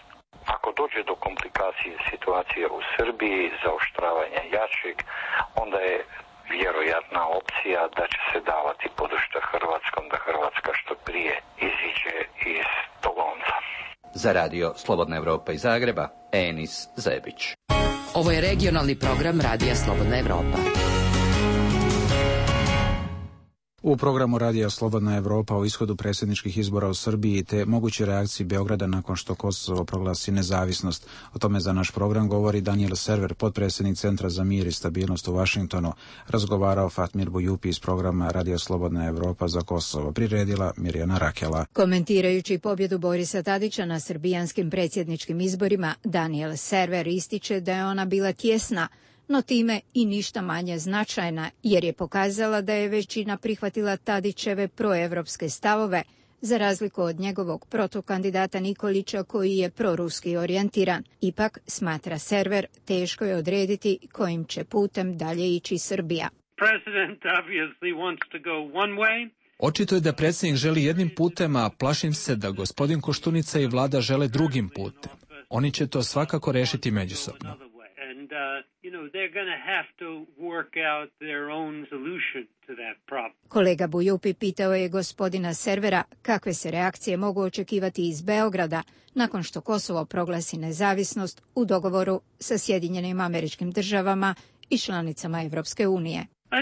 Ako dođe do komplikacije situacije u Srbiji, zaoštravanja jačeg, onda je vjerojatna opcija da će se davati podrška Hrvatskom, da Hrvatska što prije iziđe iz tog lonca. Za radio Slobodna Evropa iz Zagreba, Enis Zebić. Ovo je regionalni program Radija Slobodna Evropa. U programu Radija Slobodna Evropa o ishodu predsjedničkih izbora u Srbiji te moguće reakcije Beograda nakon što Kosovo proglasi nezavisnost. O tome za naš program govori Daniel Server, potpredsjednik Centra za mir i stabilnost u Vašingtonu. Razgovarao Fatmir Bujupi iz programa Radija Slobodna Evropa za Kosovo. Priredila Mirjana Rakela. Komentirajući pobjedu Borisa Tadića na srbijanskim predsjedničkim izborima, Daniel Server ističe da je ona bila tjesna, no time i ništa manje značajna, jer je pokazala da je većina prihvatila Tadićeve proevropske stavove, za razliku od njegovog protukandidata Nikolića koji je proruski orijentiran. Ipak, smatra Server, teško je odrediti kojim će putem dalje ići Srbija. Očito je da predsjednik želi jednim putem, a plašim se da gospodin Koštunica i vlada žele drugim putem. Oni će to svakako rešiti međusobno. Kolega Bujupi pitao je gospodina Servera kakve se reakcije mogu očekivati iz Beograda nakon što Kosovo proglasi nezavisnost u dogovoru sa Sjedinjenim Američkim Državama i članicama Evropske unije.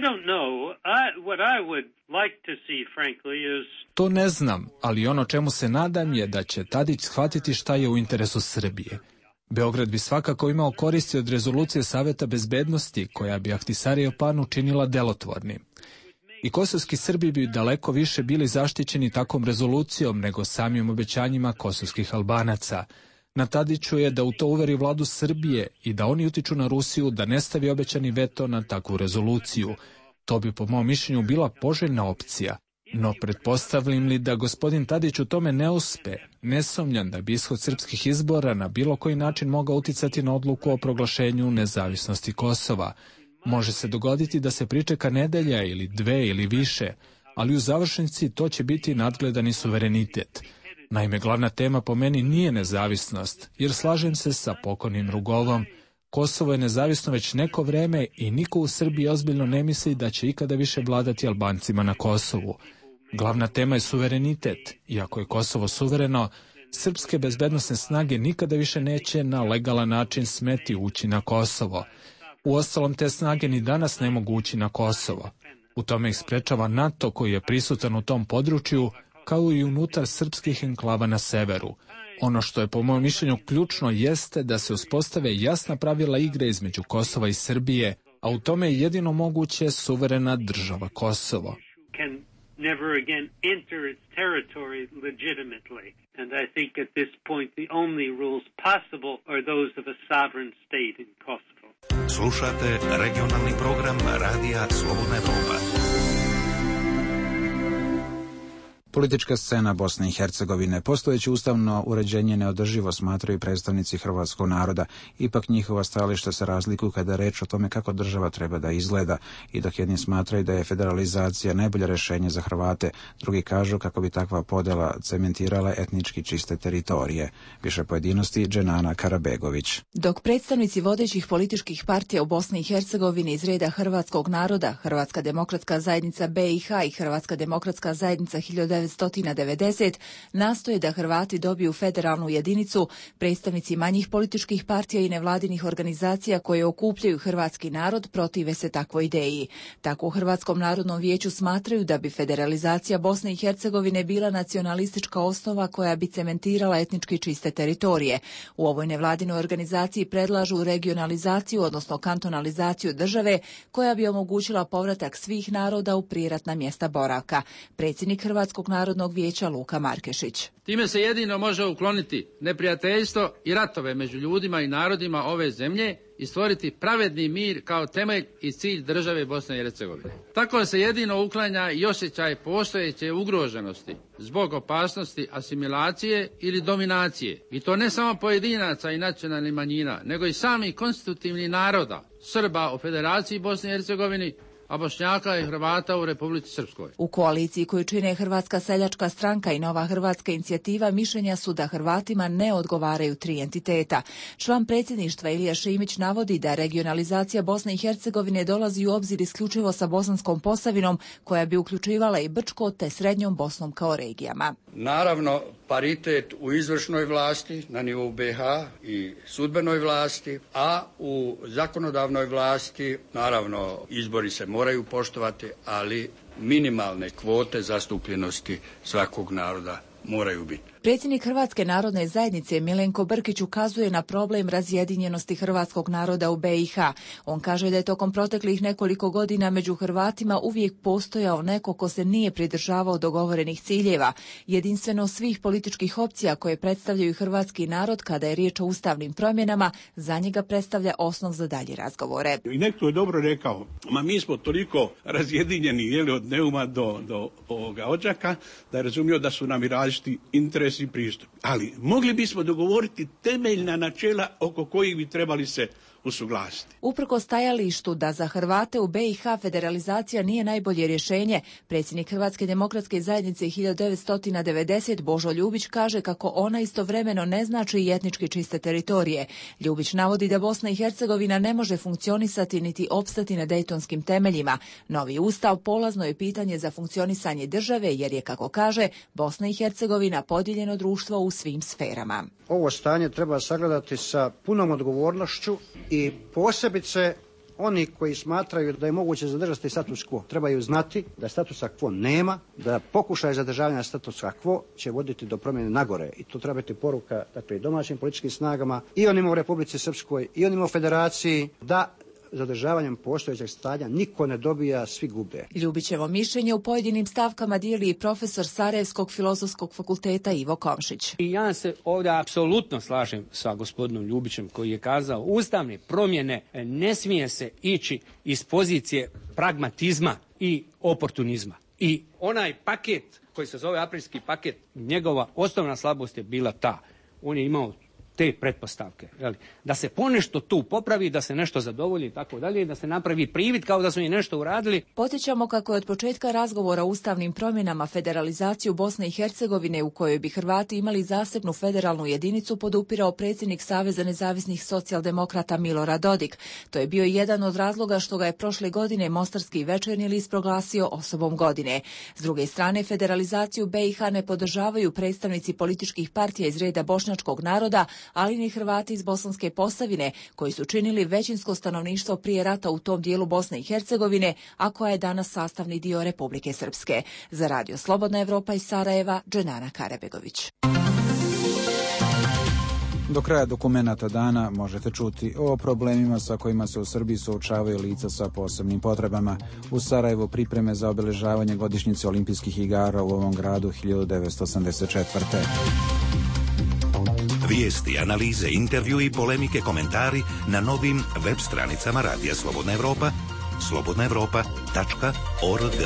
To ne znam, ali ono čemu se nadam je da će Tadić shvatiti šta je u interesu Srbije. Beograd bi svakako imao koristi od rezolucije Saveta bezbednosti koja bi Ahtisarijev plan učinila delotvornim. I kosovski Srbi bi daleko više bili zaštićeni takvom rezolucijom nego samim obećanjima kosovskih Albanaca. Na Tadiću je da u to uveri vladu Srbije i da oni utiču na Rusiju da ne stavi obećani veto na takvu rezoluciju. To bi po mom mišljenju bila poželjna opcija. No pretpostavljam li da gospodin Tadić u tome ne uspe, ne sumnjam da bi ishod srpskih izbora na bilo koji način mogao uticati na odluku o proglašenju nezavisnosti Kosova. Može se dogoditi da se pričeka nedelja ili dve ili više, ali u završnici to će biti nadgledani suverenitet. Naime, glavna tema po meni nije nezavisnost, jer slažem se sa pokojnim Rugovom. Kosovo je nezavisno već neko vreme i niko u Srbiji ozbiljno ne misli da će ikada više vladati Albancima na Kosovu. Glavna tema je suverenitet. Iako je Kosovo suvereno, srpske bezbednosne snage nikada više neće na legalan način smeti ući na Kosovo. Uostalom, te snage ni danas ne mogu ući na Kosovo. U tome ih sprečava NATO koji je prisutan u tom području, kao i unutar srpskih enklava na severu. Ono što je po mojom mišljenju ključno jeste da se uspostave jasna pravila igre između Kosova i Srbije, a u tome je jedino moguće suverena država Kosovo. Never again enter its territory legitimately. And I think at this point the only rules possible are those of a sovereign state in Kosovo. Slušate regionalni program Radija Slobodna Evropa. Politička scena Bosne i Hercegovine. Postojeće ustavno uređenje neodrživo smatraju predstavnici hrvatskog naroda. Ipak njihova stajališta se razlikuju kada je reč o tome kako država treba da izgleda. I dok jedni smatraju da je federalizacija najbolje rješenje za Hrvate, drugi kažu kako bi takva podjela cementirala etnički čiste teritorije. Više pojedinosti Dženana Karabegović. Dok predstavnici vodećih političkih partija u Bosni i Hercegovini iz reda hrvatskog naroda, Hrvatska demokratska zajednica BiH i Hrvatska demokratska zajednica 1990 nastoje da Hrvati dobiju federalnu jedinicu, predstavnici manjih političkih partija i nevladinih organizacija koje okupljaju hrvatski narod protive se takvoj ideji. Tako u Hrvatskom narodnom vijeću smatraju da bi federalizacija Bosne i Hercegovine bila nacionalistička osnova koja bi cementirala etnički čiste teritorije. U ovoj nevladinoj organizaciji predlažu regionalizaciju, odnosno kantonalizaciju države, koja bi omogućila povratak svih naroda u prijeratna mjesta boravka. Predsjednik Hrvatskog narodnog vijeća Luka Markešić. Time se jedino može ukloniti neprijateljstvo i ratove među ljudima i narodima ove zemlje i stvoriti pravedni mir kao temelj i cilj države Bosne i Hercegovine. Tako se jedino uklanja i osjećaj postojeće ugroženosti zbog opasnosti asimilacije ili dominacije. I to ne samo pojedinaca i nacionalnih manjina, nego i samih konstitutivnih naroda, Srba u Federaciji Bosne i Hercegovine, a Bošnjaka i Hrvata u Republici Srpskoj. U koaliciji koju čine Hrvatska seljačka stranka i Nova hrvatska inicijativa mišljenja su da Hrvatima ne odgovaraju tri entiteta. Član predsjedništva Ilija Šimić navodi da regionalizacija Bosne i Hercegovine dolazi u obzir isključivo sa Bosanskom Posavinom, koja bi uključivala i Brčko te Srednjom Bosnom kao regijama. Naravno, paritet u izvršnoj vlasti na nivou BiH i sudbenoj vlasti, a u zakonodavnoj vlasti, naravno, izbori se moraju poštovati, ali minimalne kvote zastupljenosti svakog naroda moraju biti. Predsjednik Hrvatske narodne zajednice Milenko Brkić ukazuje na problem razjedinjenosti hrvatskog naroda u BiH. On kaže da je tokom proteklih nekoliko godina među Hrvatima uvijek postojao neko ko se nije pridržavao dogovorenih ciljeva. Jedinstveno svih političkih opcija koje predstavljaju hrvatski narod kada je riječ o ustavnim promjenama, za njega predstavlja osnov za dalje razgovore. I neko je dobro rekao, mi smo toliko razjedinjeni od Neuma do ovoga Odžaka, da je razumio da su nam i različiti interesi i pristup. Ali mogli bismo dogovoriti temeljna načela oko kojih bi trebali se usuglasiti. Uprkos stajalištu da za Hrvate u BiH federalizacija nije najbolje rješenje, predsjednik Hrvatske demokratske zajednice 1990 Božo Ljubić kaže kako ona istovremeno ne znači i etnički čiste teritorije. Ljubić navodi da Bosna i Hercegovina ne može funkcionisati niti opstati na dejtonskim temeljima. Novi ustav polazno je pitanje za funkcionisanje države jer je, kako kaže, Bosna i Hercegovina podijeljeno društvo u svim sferama. Ovo stanje treba sagledati sa punom odgovornošću i posebice oni koji smatraju da je moguće zadržati status quo trebaju znati da statusa quo nema, da pokušaj zadržavanja statusa quo će voditi do promjene nagore i to treba biti poruka i domaćim političkim snagama i onima u Republici Srpskoj i onima u Federaciji da zadržavanjem postojećeg stanja niko ne dobija, svi gube. Ljubićevo mišljenje u pojedinim stavkama dijeli i profesor Sarajevskog filozofskog fakulteta Ivo Komšić. I ja se ovdje apsolutno slažem sa gospodinom Ljubićem koji je kazao ustavne promjene ne smije se ići iz pozicije pragmatizma i oportunizma. I onaj paket koji se zove aprilski paket, njegova osnovna slabost je bila ta. On je imao te pretpostavke. Da se ponešto tu popravi, da se nešto zadovolji i tako dalje, da se napravi privid kao da su i nešto uradili. Podsjećamo kako je od početka razgovora o ustavnim promjenama federalizaciju Bosne i Hercegovine u kojoj bi Hrvati imali zasebnu federalnu jedinicu podupirao predsjednik Saveza nezavisnih socijaldemokrata Milorad Dodik. To je bio jedan od razloga što ga je prošle godine Mostarski Večernji list proglasio osobom godine. S druge strane, federalizaciju BiH ne podržavaju predstavnici političkih partija iz reda bošnjačkog naroda, ali ni Hrvati iz Bosanske Posavine, koji su činili većinsko stanovništvo prije rata u tom dijelu Bosne i Hercegovine, a koja je danas sastavni dio Republike Srpske. Za Radio Slobodna Evropa iz Sarajeva, Dženana Karebegović. Do kraja dokumenata dana možete čuti o problemima sa kojima se u Srbiji suočavaju lica sa posebnim potrebama. U Sarajevu pripreme za obeležavanje godišnjice olimpijskih igara u ovom gradu 1984. Vijesti, analize, intervju i polemike, komentari na novim web stranicama Radija Slobodna Evropa, slobodnaevropa.org.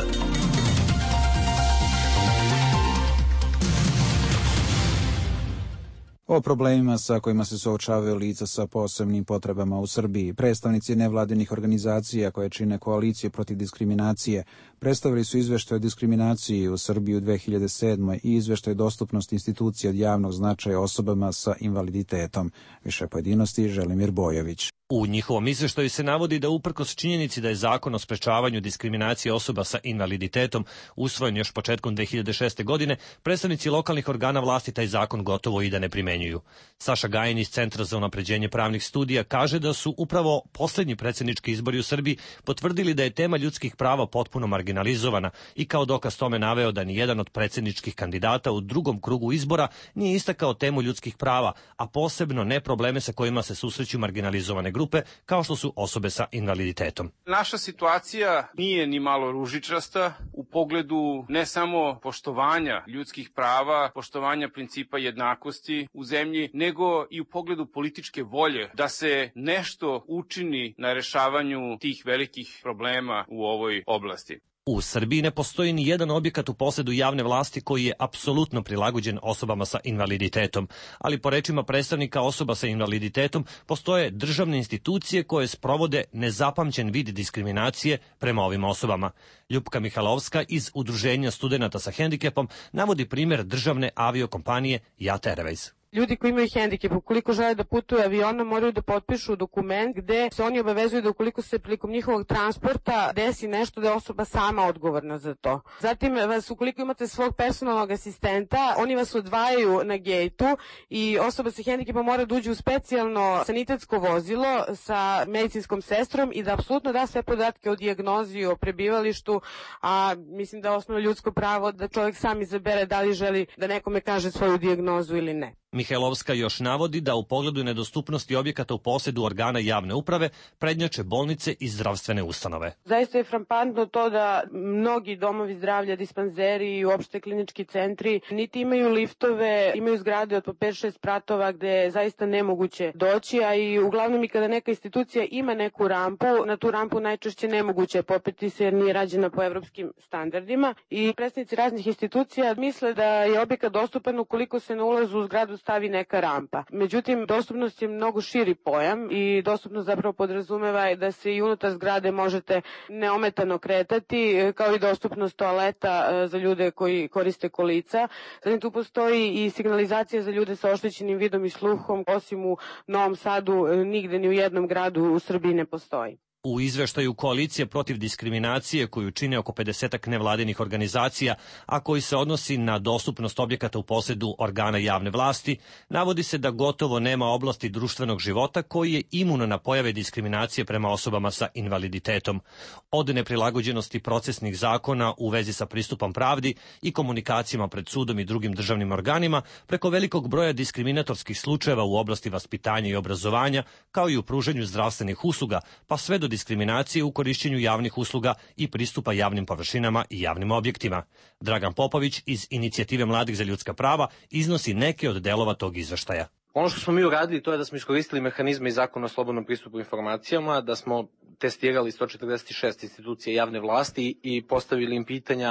O problemima sa kojima se suočavaju lica sa posebnim potrebama u Srbiji. Predstavnici nevladinih organizacija koje čine koaliciju protiv diskriminacije predstavili su izveštaj o diskriminaciji u Srbiji u 2007. i izveštaj dostupnosti institucija od javnog značaja osobama sa invaliditetom. Više pojedinosti Želimir Bojović. U njihovom izveštaju se navodi da uprkos činjenici da je Zakon o sprečavanju diskriminacije osoba sa invaliditetom usvojen još početkom 2006. godine, predstavnici lokalnih organa vlasti taj zakon gotovo i da ne primenjuju. Saša Gajin iz Centra za unapređenje pravnih studija kaže da su upravo posljednji predsjednički izbori u Srbiji potvrdili da je tema ljudskih prava potpuno marginalizovana i kao dokaz tome naveo da nijedan od predsjedničkih kandidata u drugom krugu izbora nije istakao temu ljudskih prava, a posebno ne probleme sa kojima se susreću marginalizovane grupe kao što su osobe sa invaliditetom. Naša situacija nije ni malo ružičasta u pogledu ne samo poštovanja ljudskih prava, poštovanja principa jednakosti u zemlji, nego i u pogledu političke volje da se nešto učini na rešavanju tih velikih problema u ovoj oblasti. U Srbiji ne postoji ni jedan objekat u posedu javne vlasti koji je apsolutno prilagođen osobama sa invaliditetom, ali po rečima predstavnika osoba sa invaliditetom postoje državne institucije koje sprovode nezapamćen vid diskriminacije prema ovim osobama. Ljupka Mihalovska iz Udruženja studenata sa hendikepom navodi primjer državne aviokompanije Jat Airways. Ljudi koji imaju hendikep, ukoliko žele da putuju avionom, moraju da potpišu dokument gde se oni obavezuju da ukoliko se prilikom njihovog transporta desi nešto, da je osoba sama odgovorna za to. Zatim, ukoliko imate svog personalnog asistenta, oni vas odvajaju na gejtu i osoba sa hendikepom mora da uđe u specijalno sanitetsko vozilo sa medicinskom sestrom i da apsolutno da sve podatke o dijagnozi, o prebivalištu, a mislim da je osnovno ljudsko pravo da čovjek sam izabere da li želi da nekome kaže svoju dijagnozu ili ne. Mihajlovska još navodi da u pogledu nedostupnosti objekata u posedu organa javne uprave prednjače bolnice i zdravstvene ustanove. Zaista je frampantno to da mnogi domovi zdravlja, dispanzeri i uopšte klinički centri niti imaju liftove, imaju zgrade od po 5-6 spratova gde je zaista nemoguće doći, a i uglavnom i kada neka institucija ima neku rampu, na tu rampu najčešće nemoguće je popeti se jer nije rađena po evropskim standardima i predstavnici raznih institucija misle da je objekat dostupan ukoliko se na ulazu u zgradu stavi neka rampa. Međutim, dostupnost je mnogo širi pojam i dostupnost zapravo podrazumeva da se i unutar zgrade možete neometano kretati, kao i dostupnost toaleta za ljude koji koriste kolica. Zatim tu postoji i signalizacija za ljude sa oštećenim vidom i sluhom, osim u Novom Sadu, nigde ni u jednom gradu u Srbiji ne postoji. U izveštaju Koalicije protiv diskriminacije, koju čine oko 50 nevladinih organizacija, a koji se odnosi na dostupnost objekata u posedu organa javne vlasti, navodi se da gotovo nema oblasti društvenog života koji je imuno na pojave diskriminacije prema osobama sa invaliditetom. Od neprilagođenosti procesnih zakona u vezi sa pristupom pravdi i komunikacijama pred sudom i drugim državnim organima, preko velikog broja diskriminatorskih slučajeva u oblasti vaspitanja i obrazovanja, kao i u pružanju zdravstvenih usluga, pa sve do diskriminacije u korišćenju javnih usluga i pristupa javnim površinama i javnim objektima. Dragan Popović iz Inicijative mladih za ljudska prava iznosi neke od delova tog izveštaja. Ono što smo mi uradili to je da smo iskoristili mehanizme iz Zakona o slobodnom pristupu informacijama, da smo testirali 146 institucija javne vlasti i postavili im pitanja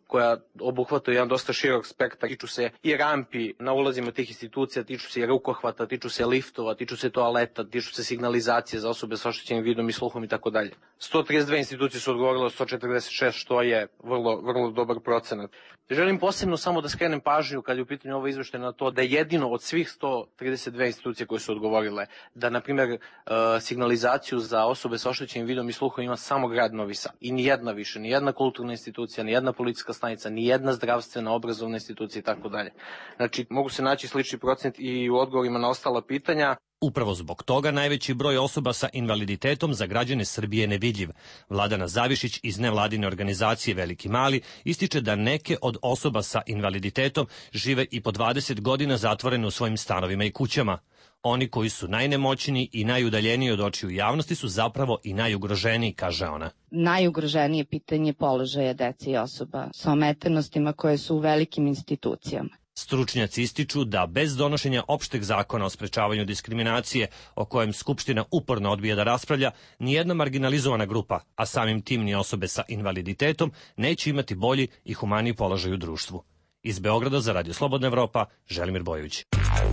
koja obuhvata jedan dosta širok spektar. Tiču se i rampi na ulazima tih institucija, tiču se i rukohvata, tiču se liftova, tiču se toaleta, tiču se signalizacije za osobe sa oštećenim vidom i sluhom i tako dalje. 132 institucije su odgovorile od 146, što je vrlo dobar procenat. Želim posebno samo da skrenem pažnju kad je u pitanju ovo izveštaj na to da jedino od svih 132 institucije koje su odgovorile da, na primjer, signalizaciju za osobe sa oštećenim vidom i sluhom ima samo grad Novi Sad. I nijedna više, nijedna kulturna institucija, nijedna policijska stanica, nijedna zdravstvena, obrazovna institucija i tako dalje. Znači, mogu se naći slični procent i u odgovorima na ostala pitanja. Upravo zbog toga najveći broj osoba sa invaliditetom za građane Srbije je nevidljiv. Vladana Zavišić iz nevladine organizacije Veliki Mali ističe da neke od osoba sa invaliditetom žive i po 20 godina zatvorene u svojim stanovima i kućama. Oni koji su najnemoćniji i najudaljeniji od očiju javnosti su zapravo i najugroženiji, kaže ona. Najugroženije pitanje položaja dece i osoba sa ometenostima koje su u velikim institucijama. Stručnjaci ističu da bez donošenja opšteg zakona o sprečavanju diskriminacije, o kojem Skupština uporno odbija da raspravlja, nijedna marginalizovana grupa, a samim tim ni osobe sa invaliditetom, neće imati bolji i humaniji položaj u društvu. Iz Beograda za Radio Slobodna Evropa, Želimir Bojović.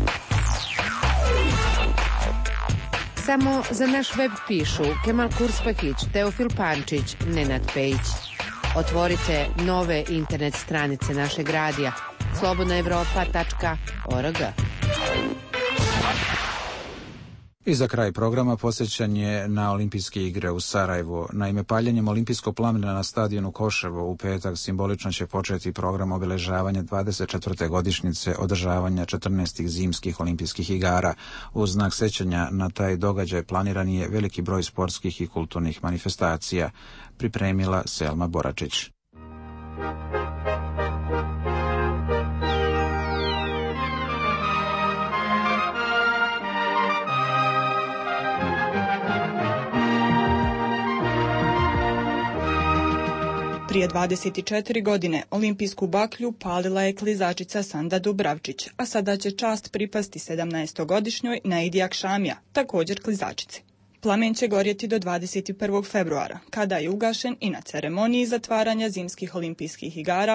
Samo za naš web pišu Kemal Kurspahić, Teofil Pančić, Nenad Pejić. Otvorite nove internet stranice našeg radija slobodnaevropa.org. I za kraj programa posjećanje na Olimpijske igre u Sarajevu. Naime, paljenjem olimpijskog plamena na stadionu Koševo u petak simbolično će početi program obeležavanja 24. godišnjice održavanja 14. zimskih olimpijskih igara. Uz znak sećanja na taj događaj planiran je veliki broj sportskih i kulturnih manifestacija. Pripremila Selma Boračić. Prije 24 godine olimpijsku baklju palila je klizačica Sanda Dubravčić, a sada će čast pripasti 17-godišnjoj Naidi Akšamija, također klizačici. Plamen će gorjeti do 21. februara, kada je ugašen i na ceremoniji zatvaranja zimskih olimpijskih igara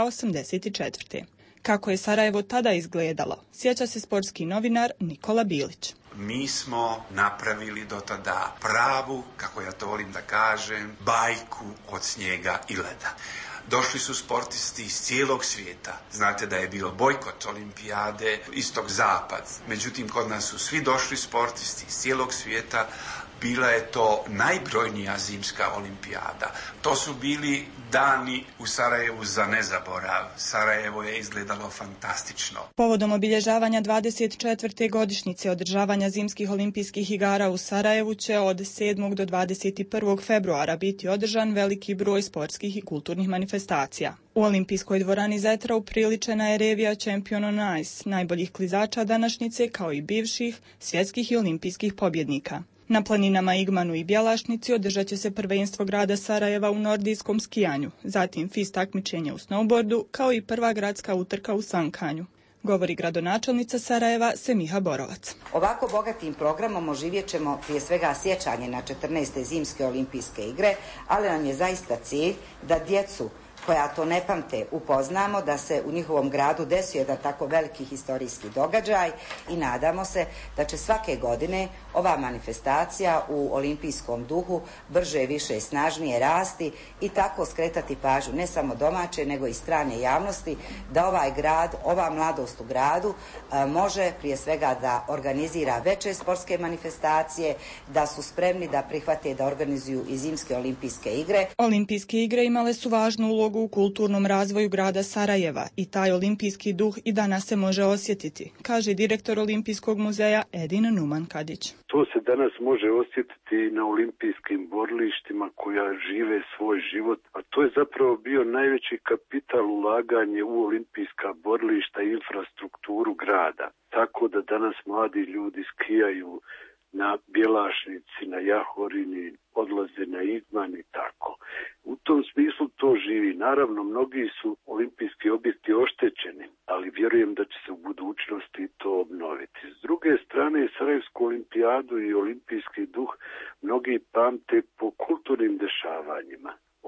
84. Kako je Sarajevo tada izgledalo, sjeća se sportski novinar Nikola Bilić. Mi smo napravili do tada pravu, kako ja to volim da kažem, bajku od snijega i leda. Došli su sportisti iz cijelog svijeta. Znate da je bilo bojkot olimpijade, istok-zapad. Međutim, kod nas su svi došli sportisti iz cijelog svijeta. Bila je to najbrojnija zimska olimpijada. To su bili dani u Sarajevu za nezaborav. Sarajevo je izgledalo fantastično. Povodom obilježavanja 24. godišnjice održavanja zimskih olimpijskih igara u Sarajevu će od 7. do 21. februara biti održan veliki broj sportskih i kulturnih manifestacija. U olimpijskoj dvorani Zetra upriličena je revija Champion on Ice, najboljih klizača današnjice kao i bivših svjetskih i olimpijskih pobjednika. Na planinama Igmanu i Bjelašnici održat će se prvenstvo grada Sarajeva u nordijskom skijanju, zatim FIS takmičenje u snowboardu, kao i prva gradska utrka u sankanju. Govori gradonačelnica Sarajeva Semiha Borovac. Ovako bogatim programom oživjet ćemo prije svega sjećanje na 14. zimske olimpijske igre, ali nam je zaista cilj da djecu koja to ne pamte upoznamo, da se u njihovom gradu desio jedan tako veliki historijski događaj i nadamo se da će svake godine ova manifestacija u olimpijskom duhu brže, više i snažnije rasti i tako skretati pažnju ne samo domaće nego i strane javnosti da ovaj grad, ova mladost u gradu može prije svega da organizira veće sportske manifestacije, da su spremni da prihvate da organizuju i zimske olimpijske igre. Olimpijske igre imale su važnu ulogu u kulturnom razvoju grada Sarajeva i taj olimpijski duh i danas se može osjetiti, kaže direktor Olimpijskog muzeja Edin Numan Kadić. To se danas može osjetiti na olimpijskim borilištima koja žive svoj život, a to je zapravo bio najveći kapital ulaganje u olimpijska borilišta i infrastrukturu grada. Tako da danas mladi ljudi skijaju na Bjelašnici, na Jahorini, odlaze na Igman i tako. U tom smislu to živi. Naravno, mnogi su olimpijski objekti oštećeni, ali vjerujem da će se u budućnosti to obnoviti. S druge strane, Sarajevsku olimpijadu i olimpijski duh mnogi pamte po kulturnim dešavanjima.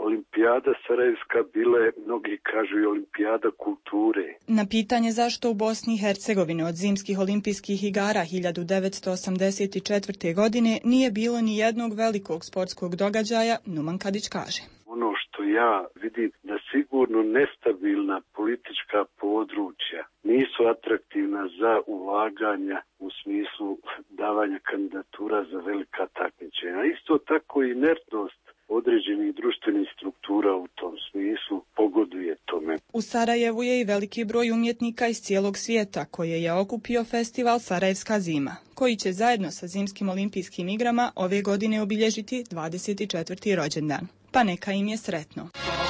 olimpijada sarajevska bila je, mnogi kažu, i olimpijada kulture. Na pitanje zašto u Bosni i Hercegovini od zimskih olimpijskih igara 1984. godine nije bilo ni jednog velikog sportskog događaja, Numan Kadić kaže. Ono što ja vidim da sigurno nestabilna politička područja nisu atraktivna za ulaganja u smislu davanja kandidatura za velika takmičenja. Isto tako i inertnost određenih društvenih struktura u tom smislu pogoduje tome. U Sarajevu je i veliki broj umjetnika iz cijelog svijeta koje je okupio festival Sarajevska zima, koji će zajedno sa zimskim olimpijskim igrama ove godine obilježiti 24. rođendan. Pa neka im je sretno.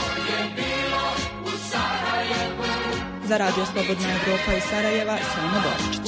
Za Radio Slobodna Evropa iz Sarajeva, Selma Boričić.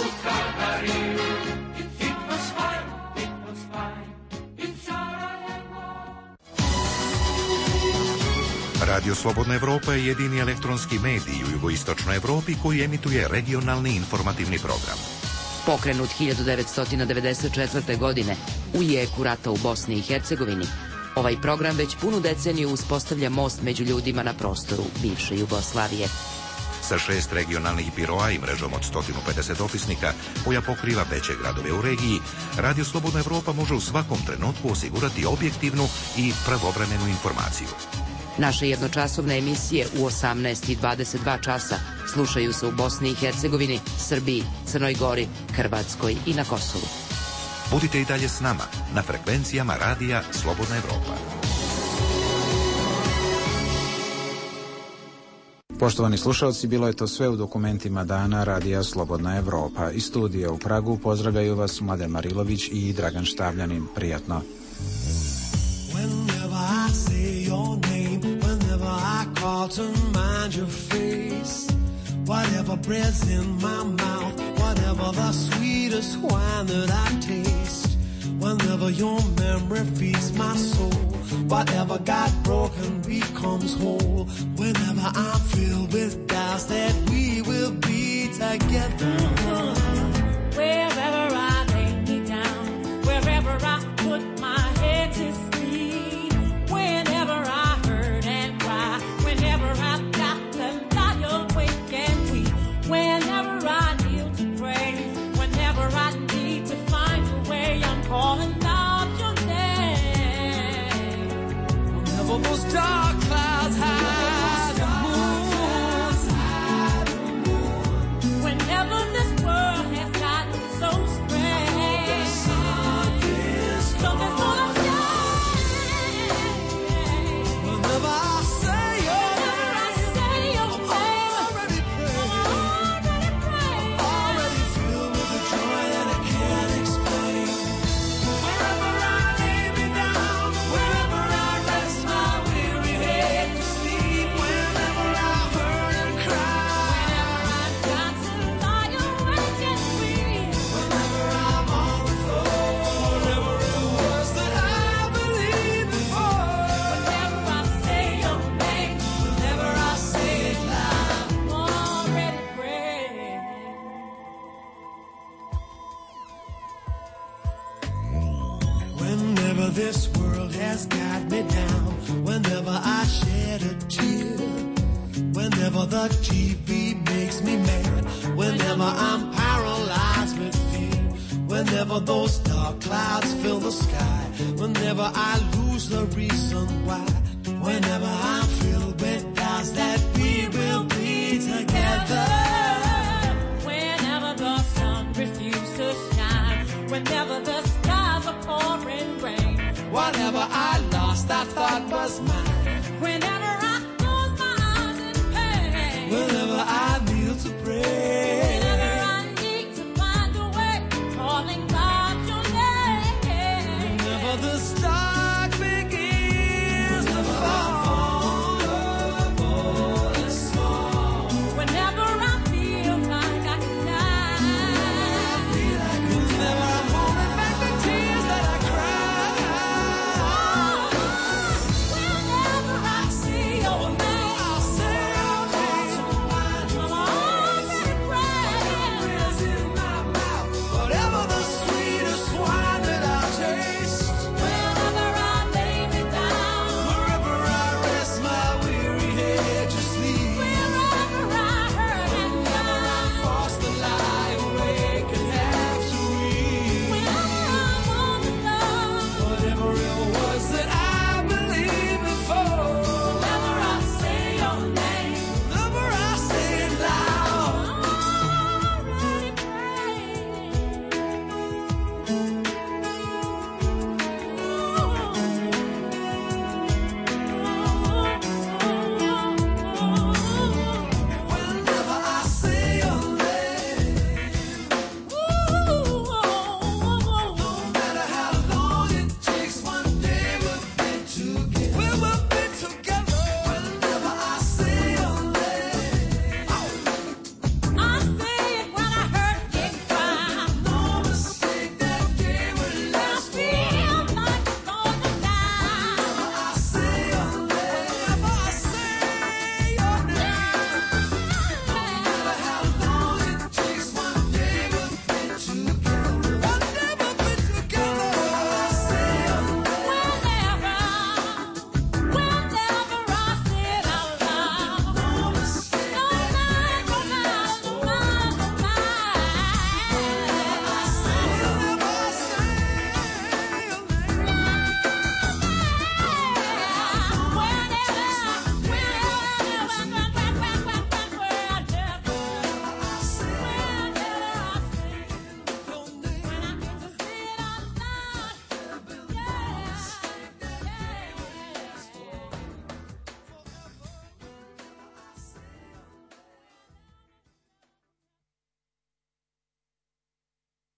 Radio Slobodna Evropa je jedini elektronski medij u jugoistočnoj Evropi koji emituje regionalni informativni program. Pokrenut 1994. godine u jeku rata u Bosni i Hercegovini, ovaj program već punu deceniju uspostavlja most među ljudima na prostoru bivše Jugoslavije. Sa 6 regionalnih biroa i mrežom od 150 dopisnika koja pokriva veće gradove u regiji, Radio Slobodna Evropa može u svakom trenutku osigurati objektivnu i pravovremenu informaciju. Naše jednočasovne emisije u 18 i 22 časa slušaju se u Bosni i Hercegovini, Srbiji, Crnoj Gori, Hrvatskoj i na Kosovu. Budite i dalje s nama na frekvencijama Radija Slobodna Evropa. Poštovani slušalci, bilo je to sve u dokumentima dana Radija Slobodna Evropa. Iz studija u Pragu pozdravljaju vas Mladen Marilović i Dragan Štavljanin. Prijatno. To mind your face, whatever bread's in my mouth, whatever the sweetest wine that I taste, whenever your memory feeds my soul, whatever got broken becomes whole, whenever I'm filled with doubts that we will be together. Wherever I lay me down, wherever I put my head to sleep, whenever I whenever I kneel to pray, whenever I need to find a way, I'm calling out your name. Whenever those dark clouds hide the moon, whenever this world has gotten so strange, something's gonna change. Whenever I say your name, already filled with the joy that I can't explain. Wherever I lay me down, wherever I rest my weary head to sleep, whenever I hurt and cry, whenever I've got to lie awake and weep, whenever I'm on the floor, whenever it was that I believed before, whenever I say your name, whenever I say it loud, I'm already praying. whenever this world has got me down, whenever I shed a tear, whenever the TV makes me mad, whenever I'm paralyzed with fear, whenever those dark clouds fill the sky, whenever I lose the reason why, whenever I'm filled with doubts that